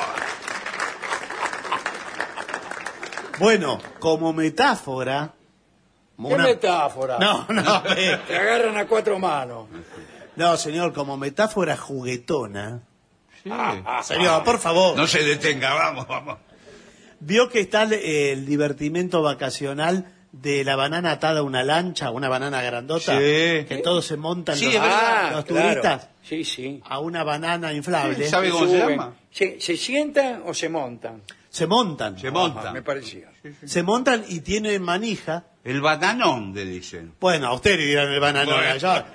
Bueno, como metáfora... ¿Qué una- metáfora? No, no, eh, Te agarran a cuatro manos. no, señor, como metáfora juguetona... Sí. Señor, por favor. No se detenga, vamos, vamos. Vio que está el, el divertimento vacacional de la banana atada a una lancha, una banana grandota, Sí. que todos se montan Sí, los, es verdad. los claro. turistas Sí, sí. a una banana inflable. ¿Sabe cómo se Suben. llama? ¿Se, se sientan o se montan? Se montan. Se Ah, monta. me parecía. Se montan y tienen manija. El bananón, le dicen. Bueno, a usted le dirán el bananón. Bueno. allá.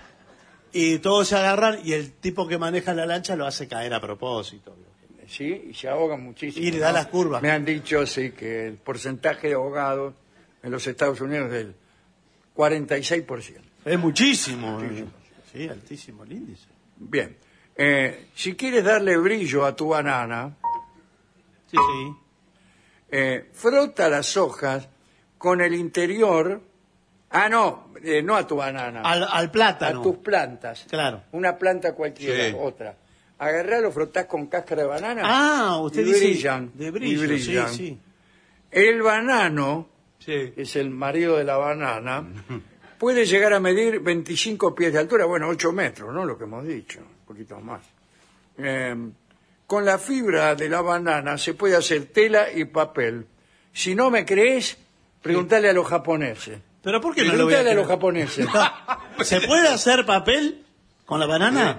Y todos se agarran y el tipo que maneja la lancha lo hace caer a propósito. Sí, y se ahogan muchísimo. Y le da las curvas. Me han dicho, sí, que el porcentaje de ahogados en los Estados Unidos es del cuarenta y seis por ciento. Es muchísimo. Sí, altísimo el índice. Bien. Eh, si quieres darle brillo a tu banana, Sí, sí. eh, frota las hojas con el interior. Ah, no, eh, no a tu banana. Al, al a plátano. tus plantas. Claro. Una planta cualquiera, Sí. otra. Agarralo, frotás con cáscara de banana. Ah, usted y dice brillan, de y brillo. brillan. Sí, sí. El banano, Sí. que es el marido de la banana, puede llegar a medir veinticinco pies de altura, bueno, ocho metros, ¿no? Lo que hemos dicho, un poquito más. Eh, con la fibra de la banana se puede hacer tela y papel. Si no me crees, pregúntale a los japoneses. Pero ¿por qué no lo voy a Pregúntale a los creer? japoneses. ¿Se puede hacer papel con la banana?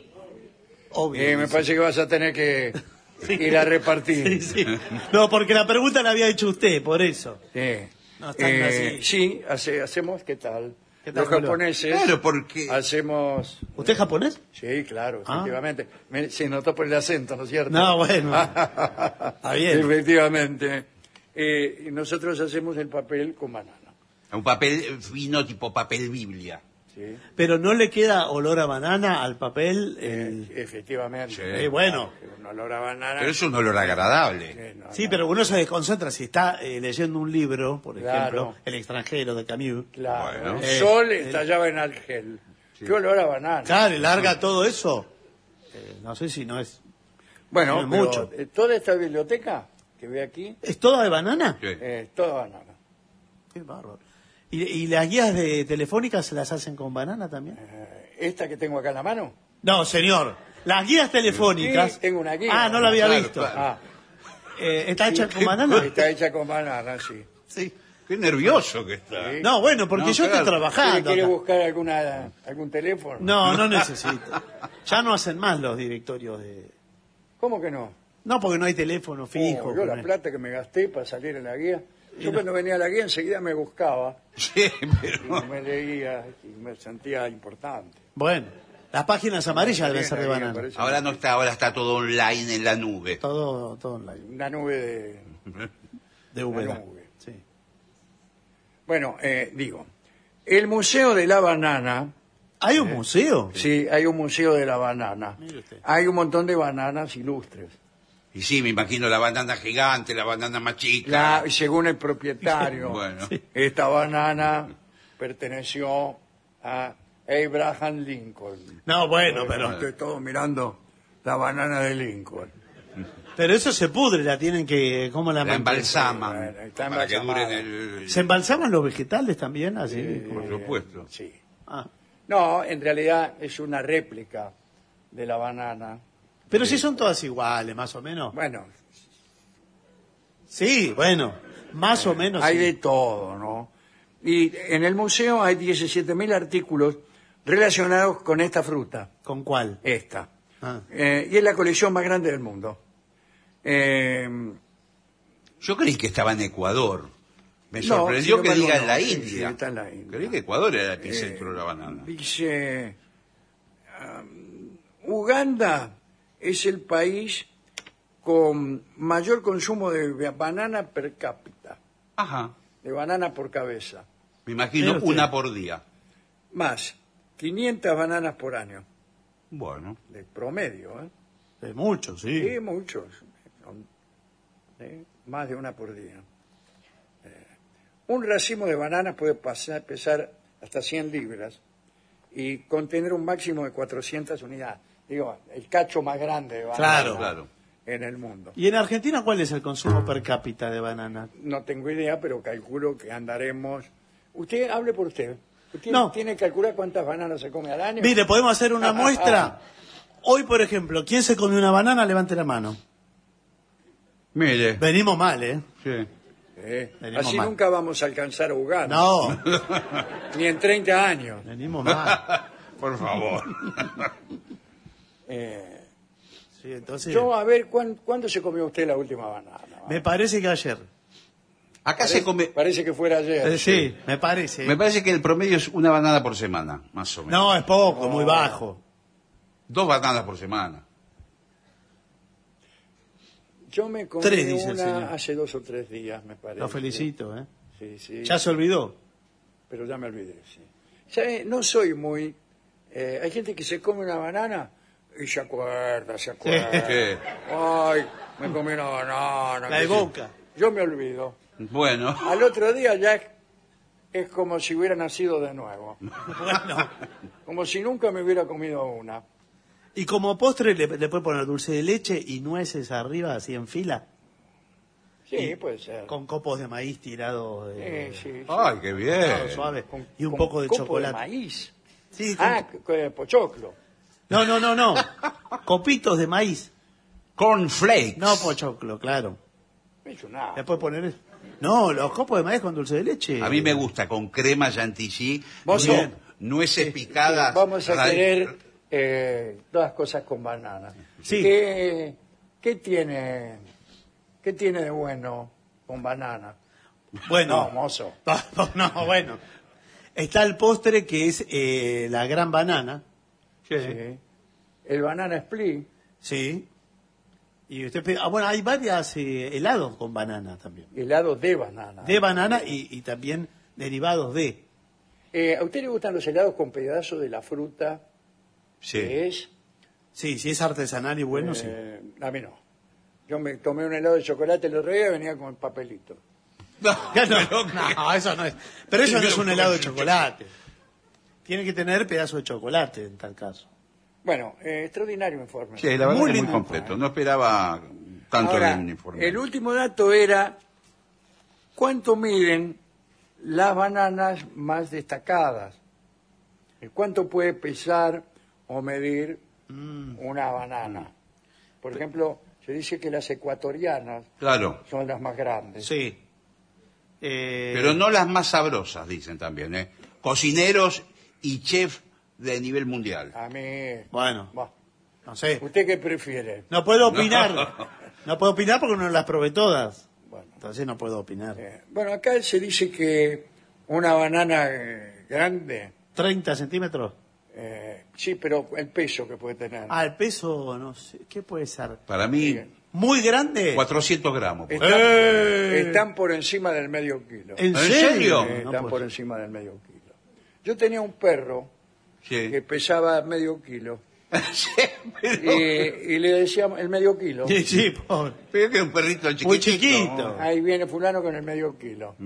Obvio. Eh, me parece que vas a tener que ir a repartir. Sí, sí. No, porque la pregunta la había hecho usted, por eso. Sí. No, están Eh, así. sí, hace- hacemos, ¿qué tal? ¿Qué tal, Los Julio? japoneses Claro, porque... hacemos... ¿Usted es japonés? Sí, claro, Ah. efectivamente. Me- se notó por el acento, ¿no es cierto? No, bueno. Está bien. Efectivamente. Eh, y nosotros hacemos el papel con banana. Un papel fino tipo papel Biblia. ¿sí? Pero no le queda olor a banana al papel. el- Eh, efectivamente. Sí. Eh, bueno. Un olor a banana. Pero es un olor agradable. Eh, no, Sí, no, pero uno se desconcentra si está eh, leyendo un libro, por Claro. ejemplo, El extranjero de Camus. Claro. Bueno. El Eh, sol el- estallaba en Argel. Qué olor a banana. Claro, y larga todo eso. Eh, no sé si no es. Bueno, no es pero, mucho. eh, toda esta biblioteca que ve aquí ¿Es toda de banana? Sí. eh, es toda banana. Qué bárbaro. ¿Y, y las guías de telefónicas se las hacen con banana también? Eh, Esta que tengo acá en la mano. No, señor. Las guías telefónicas. Sí, tengo una guía. Ah, no la había Claro, visto. claro. Ah, Eh, ¿Está hecha sí, con banana? Está hecha con banana, sí. Sí. Qué nervioso que está. Sí. No, bueno, porque No, yo claro. estoy trabajando. ¿Quiere acá. buscar alguna, algún teléfono? No, no necesito. Ya no hacen más los directorios de. ¿Cómo que no? No, porque no hay teléfono fijo. Oh, yo la con- plata que me gasté para salir en la guía. Yo no- cuando venía a la guía enseguida me buscaba Sí, y pero... me leía y me sentía importante. Bueno, las páginas amarillas deben ser de La guía banana. parece Ahora no está, ahora está todo online en la nube. Todo, todo online. una nube de... De Una Úbeda. nube. Sí. Bueno, eh, digo, el Museo de la Banana, ¿Hay un museo? sí, hay un Museo de la Banana. Mire usted. Hay un montón de bananas ilustres. Y sí, me imagino la banana gigante, la banana más chica. La- según el propietario, Bueno. esta banana perteneció a Abraham Lincoln. No, bueno, pero. Estoy todo mirando la banana de Lincoln. Pero eso se pudre, la tienen que... ¿Cómo la, La mantienen? embalsaman Bueno, está para que embalsamada. duren el... ¿Se embalsaman los vegetales también? Así. Eh, Por supuesto. Sí. Ah. No, en realidad es una réplica de la banana. Pero si son todas iguales, más o menos. Bueno, Sí, bueno, más o menos. hay sí. de todo, ¿no? Y en el museo hay diecisiete mil artículos relacionados con esta fruta, ¿Con cuál? esta. Ah. Eh, y es la colección más grande del mundo. Eh, Yo creí que estaba en Ecuador. Me No, sorprendió sin que embargo, diga en no. la Sí, India. sí, está en la India. Creí que Ecuador era el epicentro de la banana. Dice, um, Uganda es el país con mayor consumo de banana per cápita, Ajá. de banana por cabeza. Me imagino Mire usted. una por día. Más, quinientas bananas por año, Bueno. de promedio, ¿eh? De muchos, sí. Sí, muchos. Son, ¿eh? Más de una por día. Eh, un racimo de bananas puede pasar, pesar hasta cien libras y contener un máximo de cuatrocientas unidades. Digo, el cacho más grande de banana Claro. Claro. en el mundo. ¿Y en Argentina cuál es el consumo per cápita de banana? No tengo idea, pero calculo que andaremos... Usted, hable por usted. ¿Usted No. tiene que calcular cuántas bananas se come al año? Mire, podemos hacer una muestra. Hoy, por ejemplo, ¿quién se comió una banana? Levante la mano. Mire. Venimos mal, ¿eh? Sí. Eh, Venimos así mal. nunca vamos a alcanzar a Uganda. No, Ni en treinta años. venimos mal. Por favor. Eh, Sí, entonces, yo, a ver, ¿cuán- ¿cuándo se comió usted la última banana? me parece que ayer. Acá Parece, se come... parece que fuera ayer. Eh, sí, me parece. Me parece que el promedio es una banana por semana, más o menos. No, es poco, muy bajo. Dos bananas por semana. Yo me comí Tres, dice el señor. una hace dos o tres días, me parece. Lo felicito, ¿eh? Sí, sí, Ya se olvidó. pero ya me olvidé, sí. ¿Sabe? No soy muy... eh, hay gente que se come una banana y se acuerda, se acuerda. Sí. Ay, me comí una banana. La qué sé. evoca. Yo me olvido. Bueno. Al otro día ya es, es como si hubiera nacido de nuevo. Bueno. Como si nunca me hubiera comido una. Y como postre le, le puede poner dulce de leche y nueces arriba, así en fila, Sí, puede ser. con copos de maíz tirados de, Sí, sí, sí. Ay, qué bien. suave, Con- y un con poco de copo chocolate. de maíz. Sí, con- Ah, c- pochoclo. No, no, no, no. Copitos de maíz. Cornflakes. No pochoclo, claro. No he hecho nada. ¿Le puede poner eso? No, los copos de maíz con dulce de leche. A mí me gusta con crema chantilly, Vos no- sos- nueces picadas. Vamos a radi- querer eh, todas cosas con banana. Sí. ¿Qué, qué tiene, ¿Qué tiene de bueno con banana? Bueno. No, mozo. No, bueno. Está el postre que es eh, la gran banana. Sí. El banana split. Sí. Y usted pide- ah, bueno, hay varias eh, helados con banana también. Helado de banana. De banana y, y también derivados de. Eh, ¿A usted le gustan los helados con pedazos de la fruta Sí. que es? Sí, si es artesanal y bueno, sí. Eh, a mí no. Yo me tomé un helado de chocolate el otro día y venía con el papelito. No, No, no, eso no es. Pero eso no es un helado de chocolate. Tiene que tener pedazo de chocolate en tal caso. Bueno, eh, extraordinario informe. Sí, la verdad Muy que es muy lindo. completo. No esperaba tanto Ahora, del informe. el último dato era cuánto miden las bananas más destacadas. Eh, ¿Cuánto puede pesar o medir Mm. una banana? Por ejemplo, se dice que las ecuatorianas Claro. son las más grandes. Sí. Eh, Pero no las más sabrosas, dicen también, ¿eh? Cocineros y chef de nivel mundial. A mí... Bueno, Bah, no sé. ¿usted qué prefiere? No puedo opinar. No puedo opinar porque no las probé todas. Bueno, Entonces no puedo opinar. eh, bueno, acá se dice que una banana eh, grande, ¿treinta centímetros? eh, sí, pero el peso que puede tener. Ah, el peso, no sé. ¿Qué puede ser? Para mí, Bien. ¿Muy grande? cuatrocientos gramos. por Están, ¡Eh! están por encima del medio kilo. ¿En ¿En serio? serio? Eh, No, están pues. por encima del medio kilo. Yo tenía un perro Sí. que pesaba medio kilo Sí, pero, y, y le decíamos el medio kilo. Sí, sí, pobre. pero que es un perrito chiquitito. Muy chiquito. Ahí viene fulano con el medio kilo.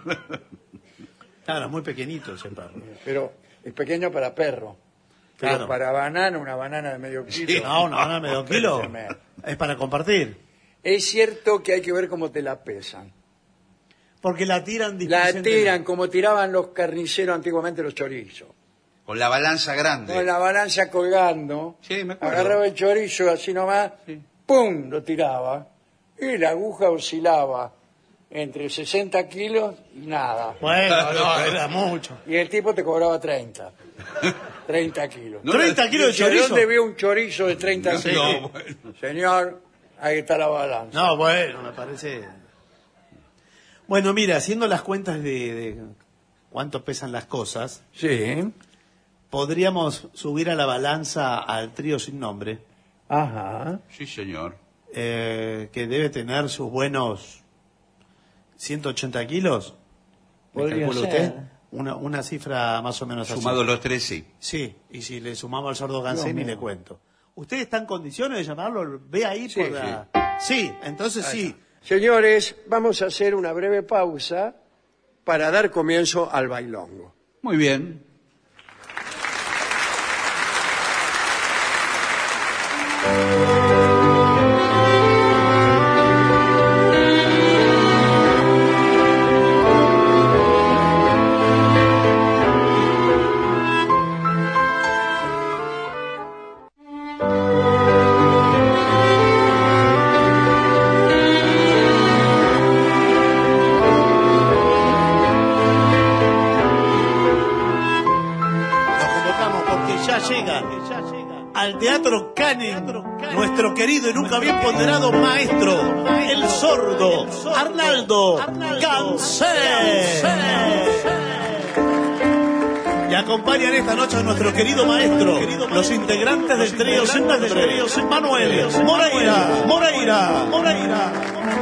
Claro, muy pequeñito ese perro. Pero es pequeño para perro. Pero Claro. para banana, una banana de medio kilo. No, no, no, medio kilo. Tremendo. Es para compartir. Es cierto que hay que ver cómo te la pesan. Porque la tiran La displicente. tiran como tiraban los carniceros antiguamente los chorizos. Con la balanza grande. Con la balanza colgando, Sí, me acuerdo. agarraba el chorizo así nomás, Sí. ¡pum!, lo tiraba. Y la aguja oscilaba entre sesenta kilos y nada. Bueno, no, era mucho. Y el tipo te cobraba treinta. treinta kilos. No, treinta kilos de ¿De chorizo. dónde veo un chorizo de treinta No, kilos? no, bueno. Señor, ahí está la balanza. No, bueno, me parece. Bueno, mira, haciendo las cuentas de, de cuánto pesan las cosas, Sí. podríamos subir a la balanza al trío sin nombre, Ajá. Sí, señor. eh, que debe tener sus buenos ciento ochenta kilos. ¿Me Podría calcula ser. usted? Una, una cifra más o menos Sumados así. los tres, sí. Sí, y si le sumamos al sordo Gansé, ni mío. le cuento. ¿Usted está en condiciones de llamarlo? Ve ahí Sí, por la... Sí, entonces sí. Señores, vamos a hacer una breve pausa para dar comienzo al bailongo. Muy bien. Nos convocamos porque ya llega al Teatro Canning nuestro querido y nunca bien ponderado maestro, el sordo Arnaldo Gansé. Y acompañan esta noche a nuestro querido maestro, los integrantes del trío sin nombre, Manuel Moreira, Moreira, Moreira.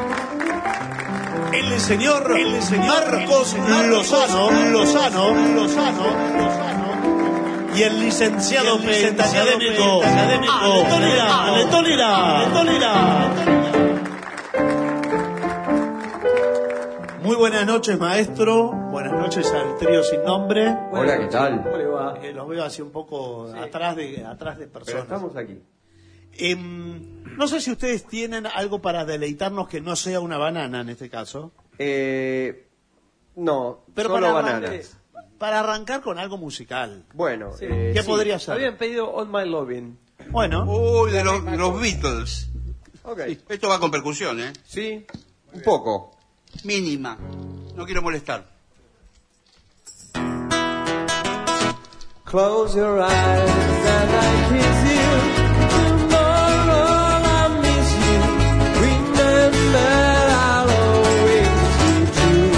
El señor, el señor Marcos Lozano, Lozano, Lozano, y el licenciado pentacadémico, Ale Tolera, Ale Tolera. Muy buenas noches, maestro. Buenas noches al trío sin nombre. Hola, ¿qué tal? ¿Cómo le va? Eh, los veo así un poco atrás de atrás de Pero personas. estamos aquí. Em, no sé si ustedes tienen algo para deleitarnos que no sea una banana en este caso. Eh, no, Pero solo para, bananas. para arrancar con algo musical. Bueno, Sí. eh, ¿Qué sí. podría ser? Habían pedido All My Loving. Bueno, Uy, de los, de los Beatles. Ok. Esto va con percusión, ¿eh? Sí, un poco. Mínima. No quiero molestar. Close your eyes and I kiss you. Tomorrow I miss you. Remember I'll always be true.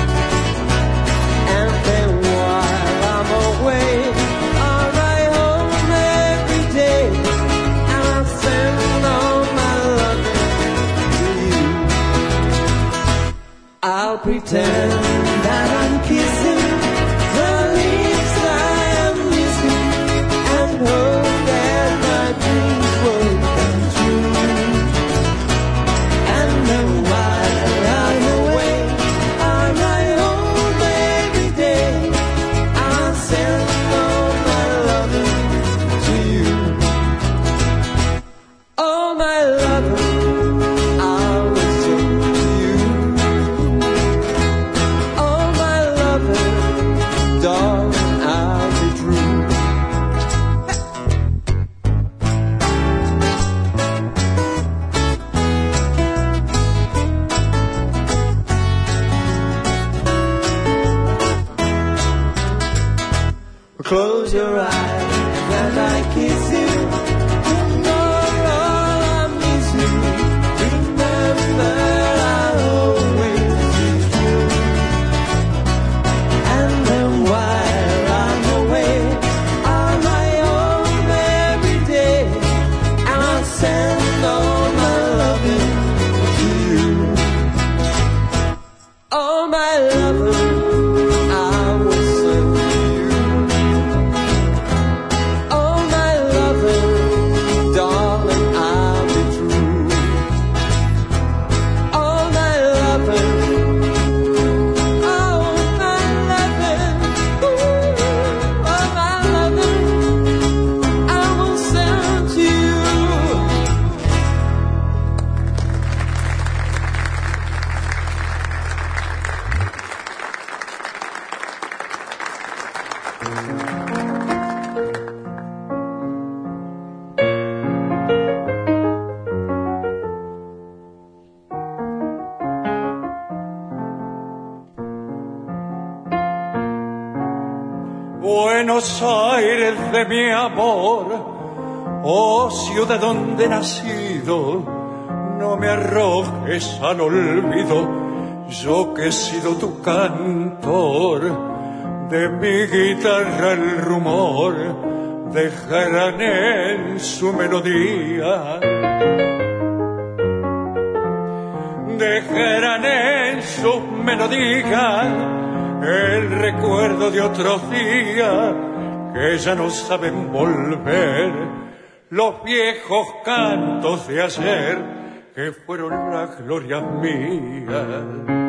And then while I'm away, I'll write home every day. And I'll send all my loving to you. I'll pretend that I'm kissing the lips I am missing, and hope that my dreams will come true. And then while I'm away, I'll write home every day. I'll send all my loving to you. All my loving I will send to you. All my loving, darling, I'll be true. Close your eyes and I kiss you. Tomorrow I miss you. Remember I'll always be true. And then while I'm away, I'll write home every day, and I'll send all my loving to you. All my loving I will send to you. All my loving, darling, I'll be true. All my loving, all my loving, ooh, all my loving, I will send to you. Buenos Aires de mi amor, oh ciudad donde he nacido, no me arrojes al olvido, yo que he sido tu cantor, de mi guitarra el rumor dejarán en su melodía, dejarán en su melodía el recuerdo de otros días que ya no saben volver, los viejos cantos de ayer que fueron las glorias mías.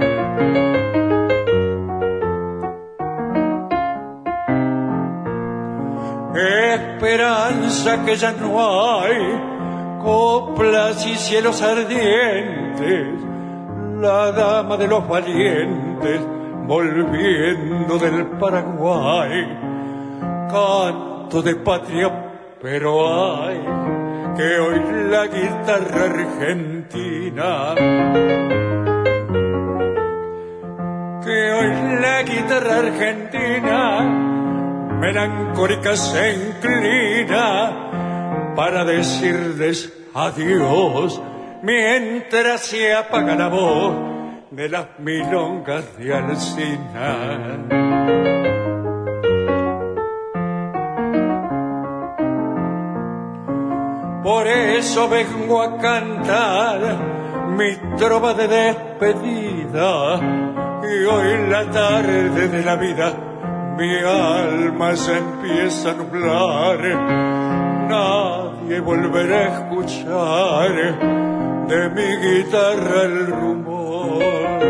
Esperanza que ya no hay, coplas y cielos ardientes, la dama de los valientes volviendo del Paraguay, canto de patria, pero hay que hoy la guitarra argentina, que hoy la guitarra argentina melancólica se inclina para decirles adiós mientras se apaga la voz de las milongas de Alsina. Por eso vengo a cantar mi trova de despedida, y hoy la tarde de la vida mi alma se empieza a nublar, nadie volverá a escuchar de mi guitarra el rumor,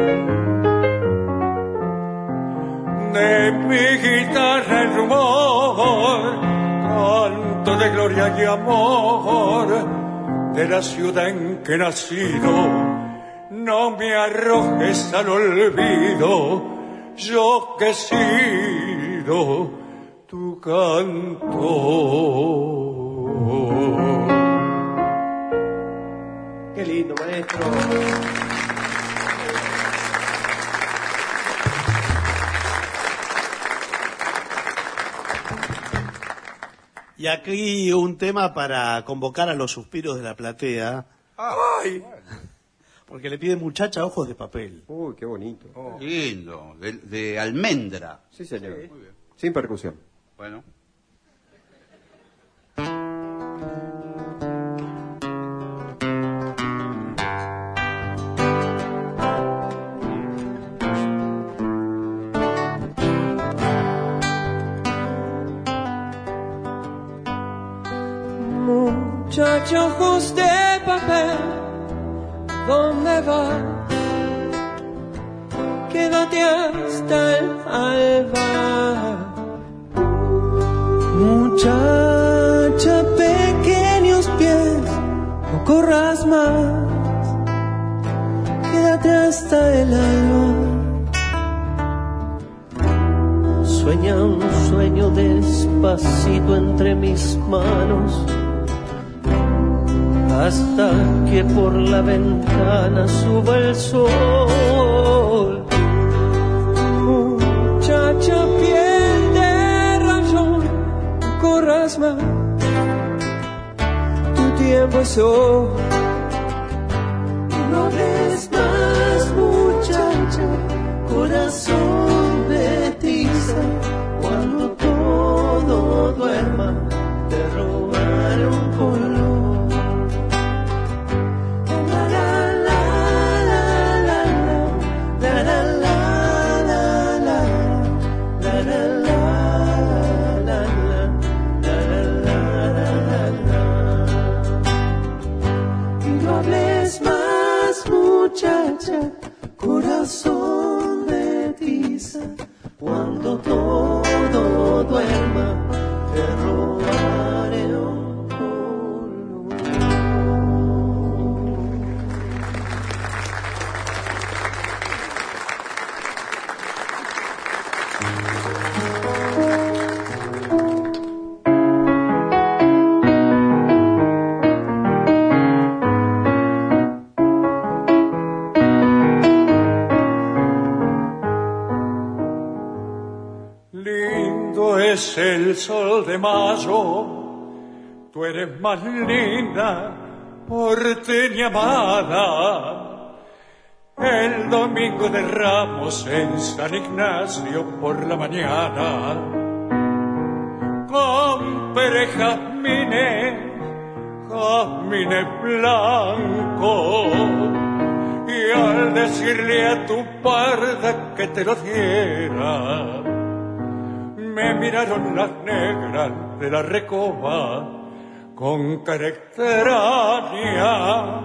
de mi guitarra el rumor, canto de gloria y amor de la ciudad en que he nacido. No me arrojes al olvido, yo que he sido tu cantor. Qué lindo, maestro. Y aquí un tema para convocar a los suspiros de la platea. ¡Ay! Porque le piden muchacha ojos de papel. Uy, qué bonito. Oh, lindo, de, de almendra. Sí, señor. Sí, muy bien. Sin percusión. Bueno. Muchacha ojos de papel, ¿dónde vas? Quédate hasta el alba. Muchacha, pequeños pies, no corras más. Quédate hasta el alba. Sueña un sueño despacito entre mis manos, hasta que por la ventana suba el sol. Muchacha, piel de rayón, no corras más, tu tiempo es hoy. No hables más, muchacha, corazón de tiza, cuando todo duerma, te robaré un color. Muchacha, corazón de tiza, cuando todo duerma, te robaré un color. es el sol de mayo, tú eres más linda, porteña amada. El domingo de Ramos en San Ignacio por la mañana, compré jazmines, jazmines blancos, y al decirle a tu parda que te lo diera, me miraron las negras de la Recoba con cara extraña.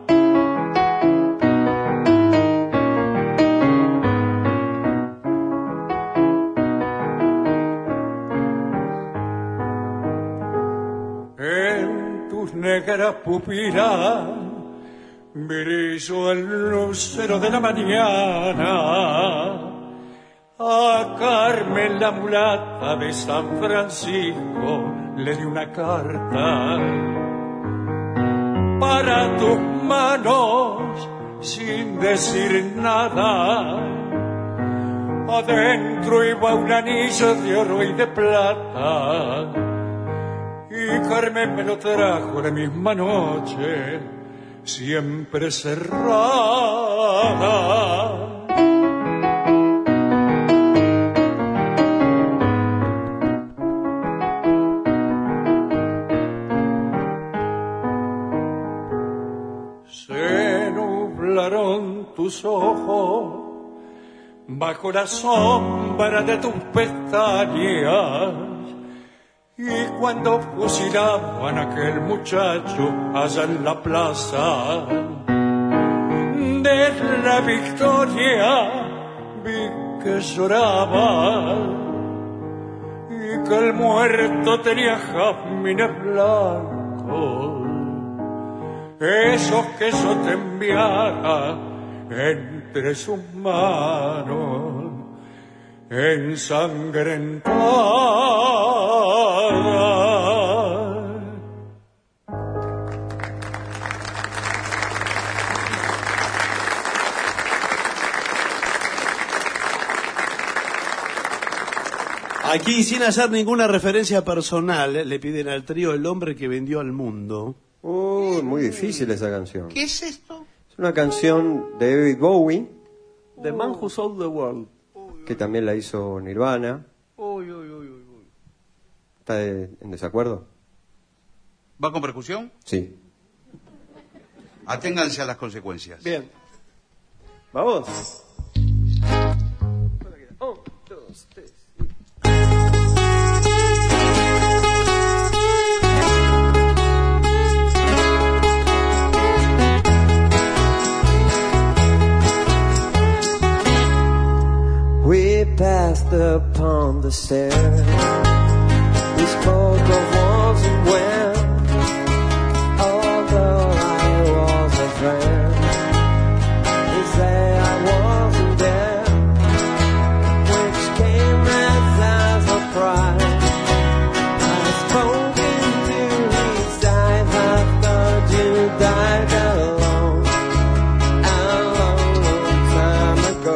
En tus negras pupilas brilló el lucero de la mañana. A Carmen la mulata de San Francisco le di una carta para tus manos sin decir nada. Adentro iba un anillo de oro y de plata, y Carmen me lo trajo la misma noche, siempre cerrada. Tus ojos bajo la sombra de tus pestañas, y cuando fusilaban a aquel muchacho allá en la plaza de la Victoria, vi que lloraba y que el muerto tenía jazmines blancos, esos que yo te enviara entre sus manos ensangrentadas. Aquí, sin hacer ninguna referencia personal, le piden al trío El hombre que vendió al mundo. Uh, muy difícil esa canción. ¿Qué es esto? Es una canción de David Bowie, The Man Who Sold the World. que también la hizo Nirvana. Uy, uy, uy, uy, uy. ¿Está de- en desacuerdo? ¿Va con percusión? Sí. Aténganse a las consecuencias. Bien. Vamos. Un, dos, tres. We passed upon the stairs. We spoke of once and when, although I was a friend. They say I wasn't there, which came as a surprise. I've spoken to his eyes, I thought you died alone, a long, long time ago.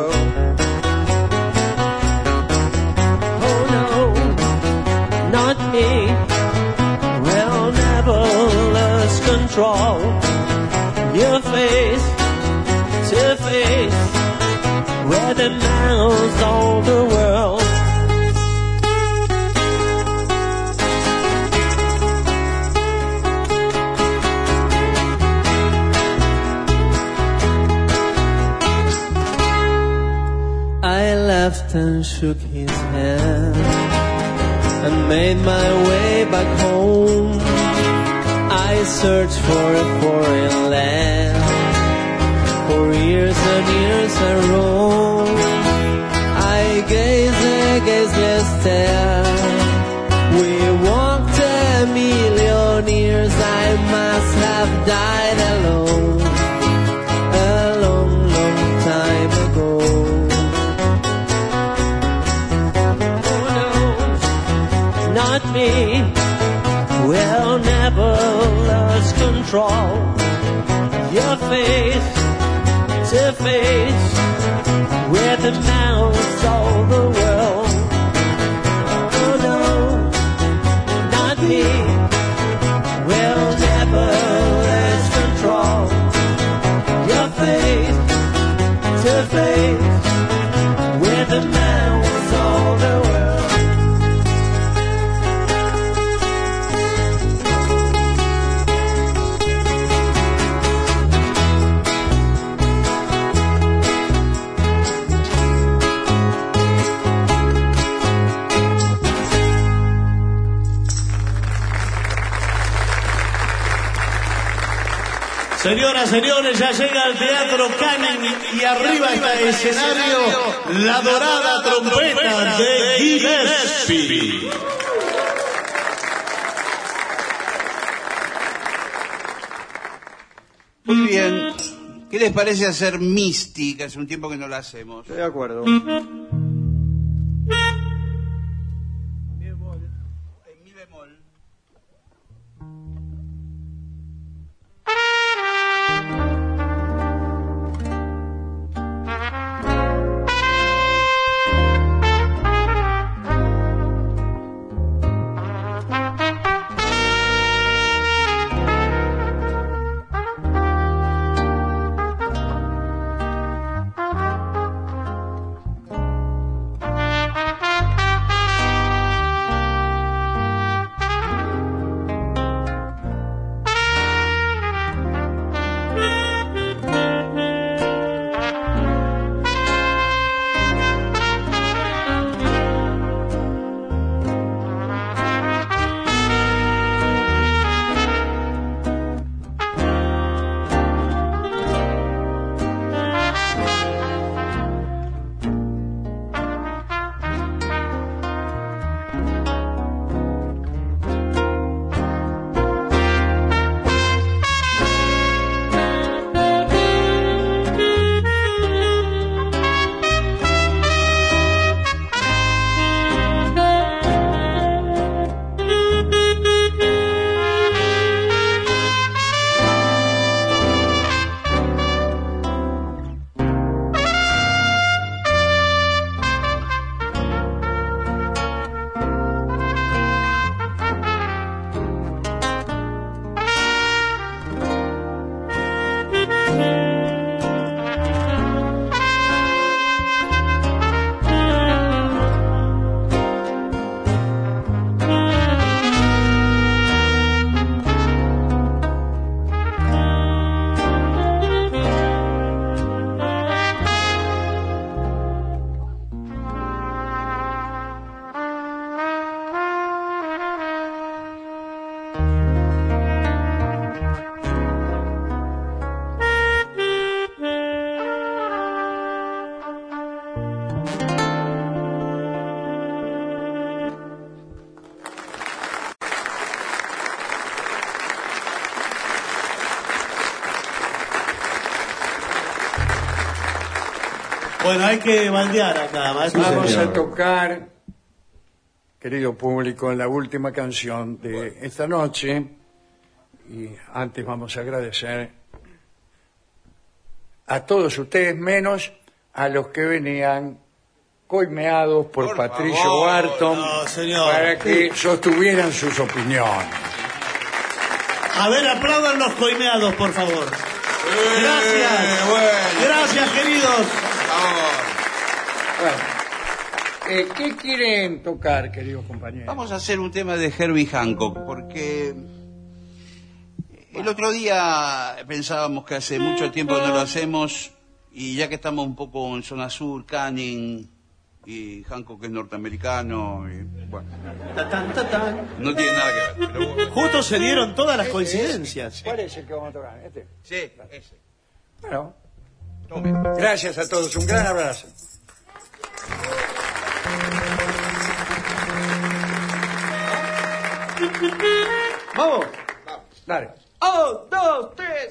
Not me, will never lose control. Your face to face with the mouths of the world. I laughed and shook his hand and made my way back home. I searched for a foreign land. For years and years I roamed. I gazed and gazed and stared. We walked a million years. I must have died alone, a long, long time ago. Not me, will never lose control. Your face to face with the mouths of the world. Oh no, Señoras, señores, ya llega al Teatro Canning y arriba está el escenario La Dorada Trompeta de Gillespie. Muy bien. ¿Qué les parece hacer Misty, que hace un tiempo que no la hacemos? Estoy de acuerdo. En mi bemol. Bueno, hay que baldear acá, maestro. Vamos señor. a tocar, querido público, la última canción de esta noche. Y antes vamos a agradecer a todos ustedes, menos a los que venían coimeados por, Por Patricio favor, Barton no, señor. para que sostuvieran sus opiniones. A ver, aplaudan los coimeados, por favor. Gracias. Eh, bueno. Gracias, queridos. Bueno, eh, ¿qué quieren tocar, queridos compañeros? Vamos a hacer un tema de Herbie Hancock, porque el otro día pensábamos que hace mucho tiempo que no lo hacemos, y ya que estamos un poco en zona sur, Canning, y Hancock es norteamericano, y bueno, Tatán, tatán. no tiene nada que ver. Pero bueno. Justo se dieron todas las coincidencias. ¿Cuál es el que vamos a tocar? ¿Este? Sí, ese. Bueno, Tome. gracias a todos, un gran abrazo. ¡Vamos! Dale. ¡Un, dos, tres!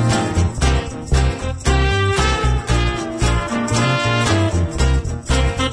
Thank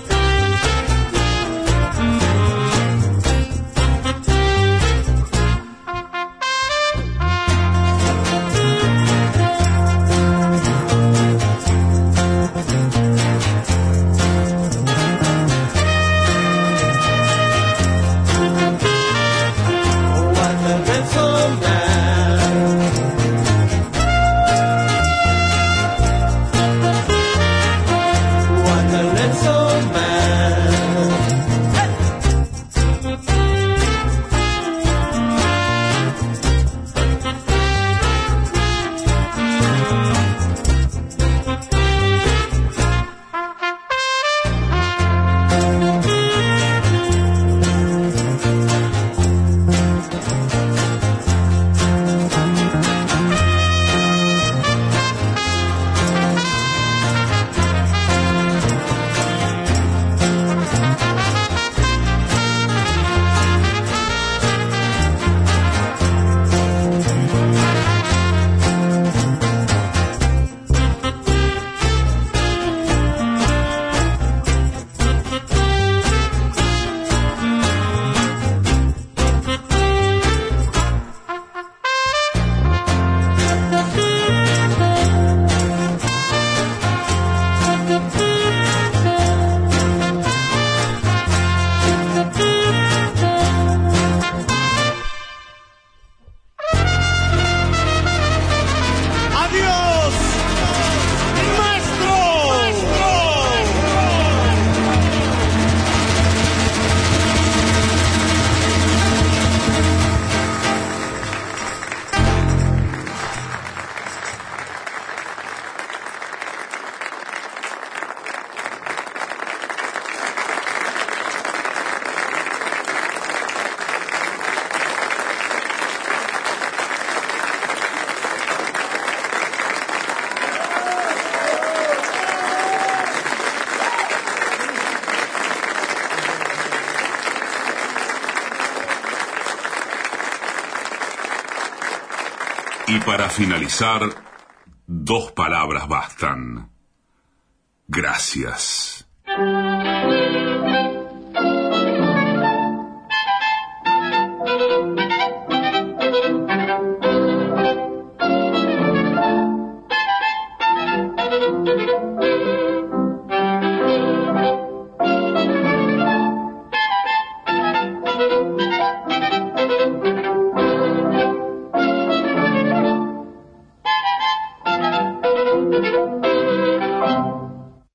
Y para finalizar, dos palabras bastan. Gracias.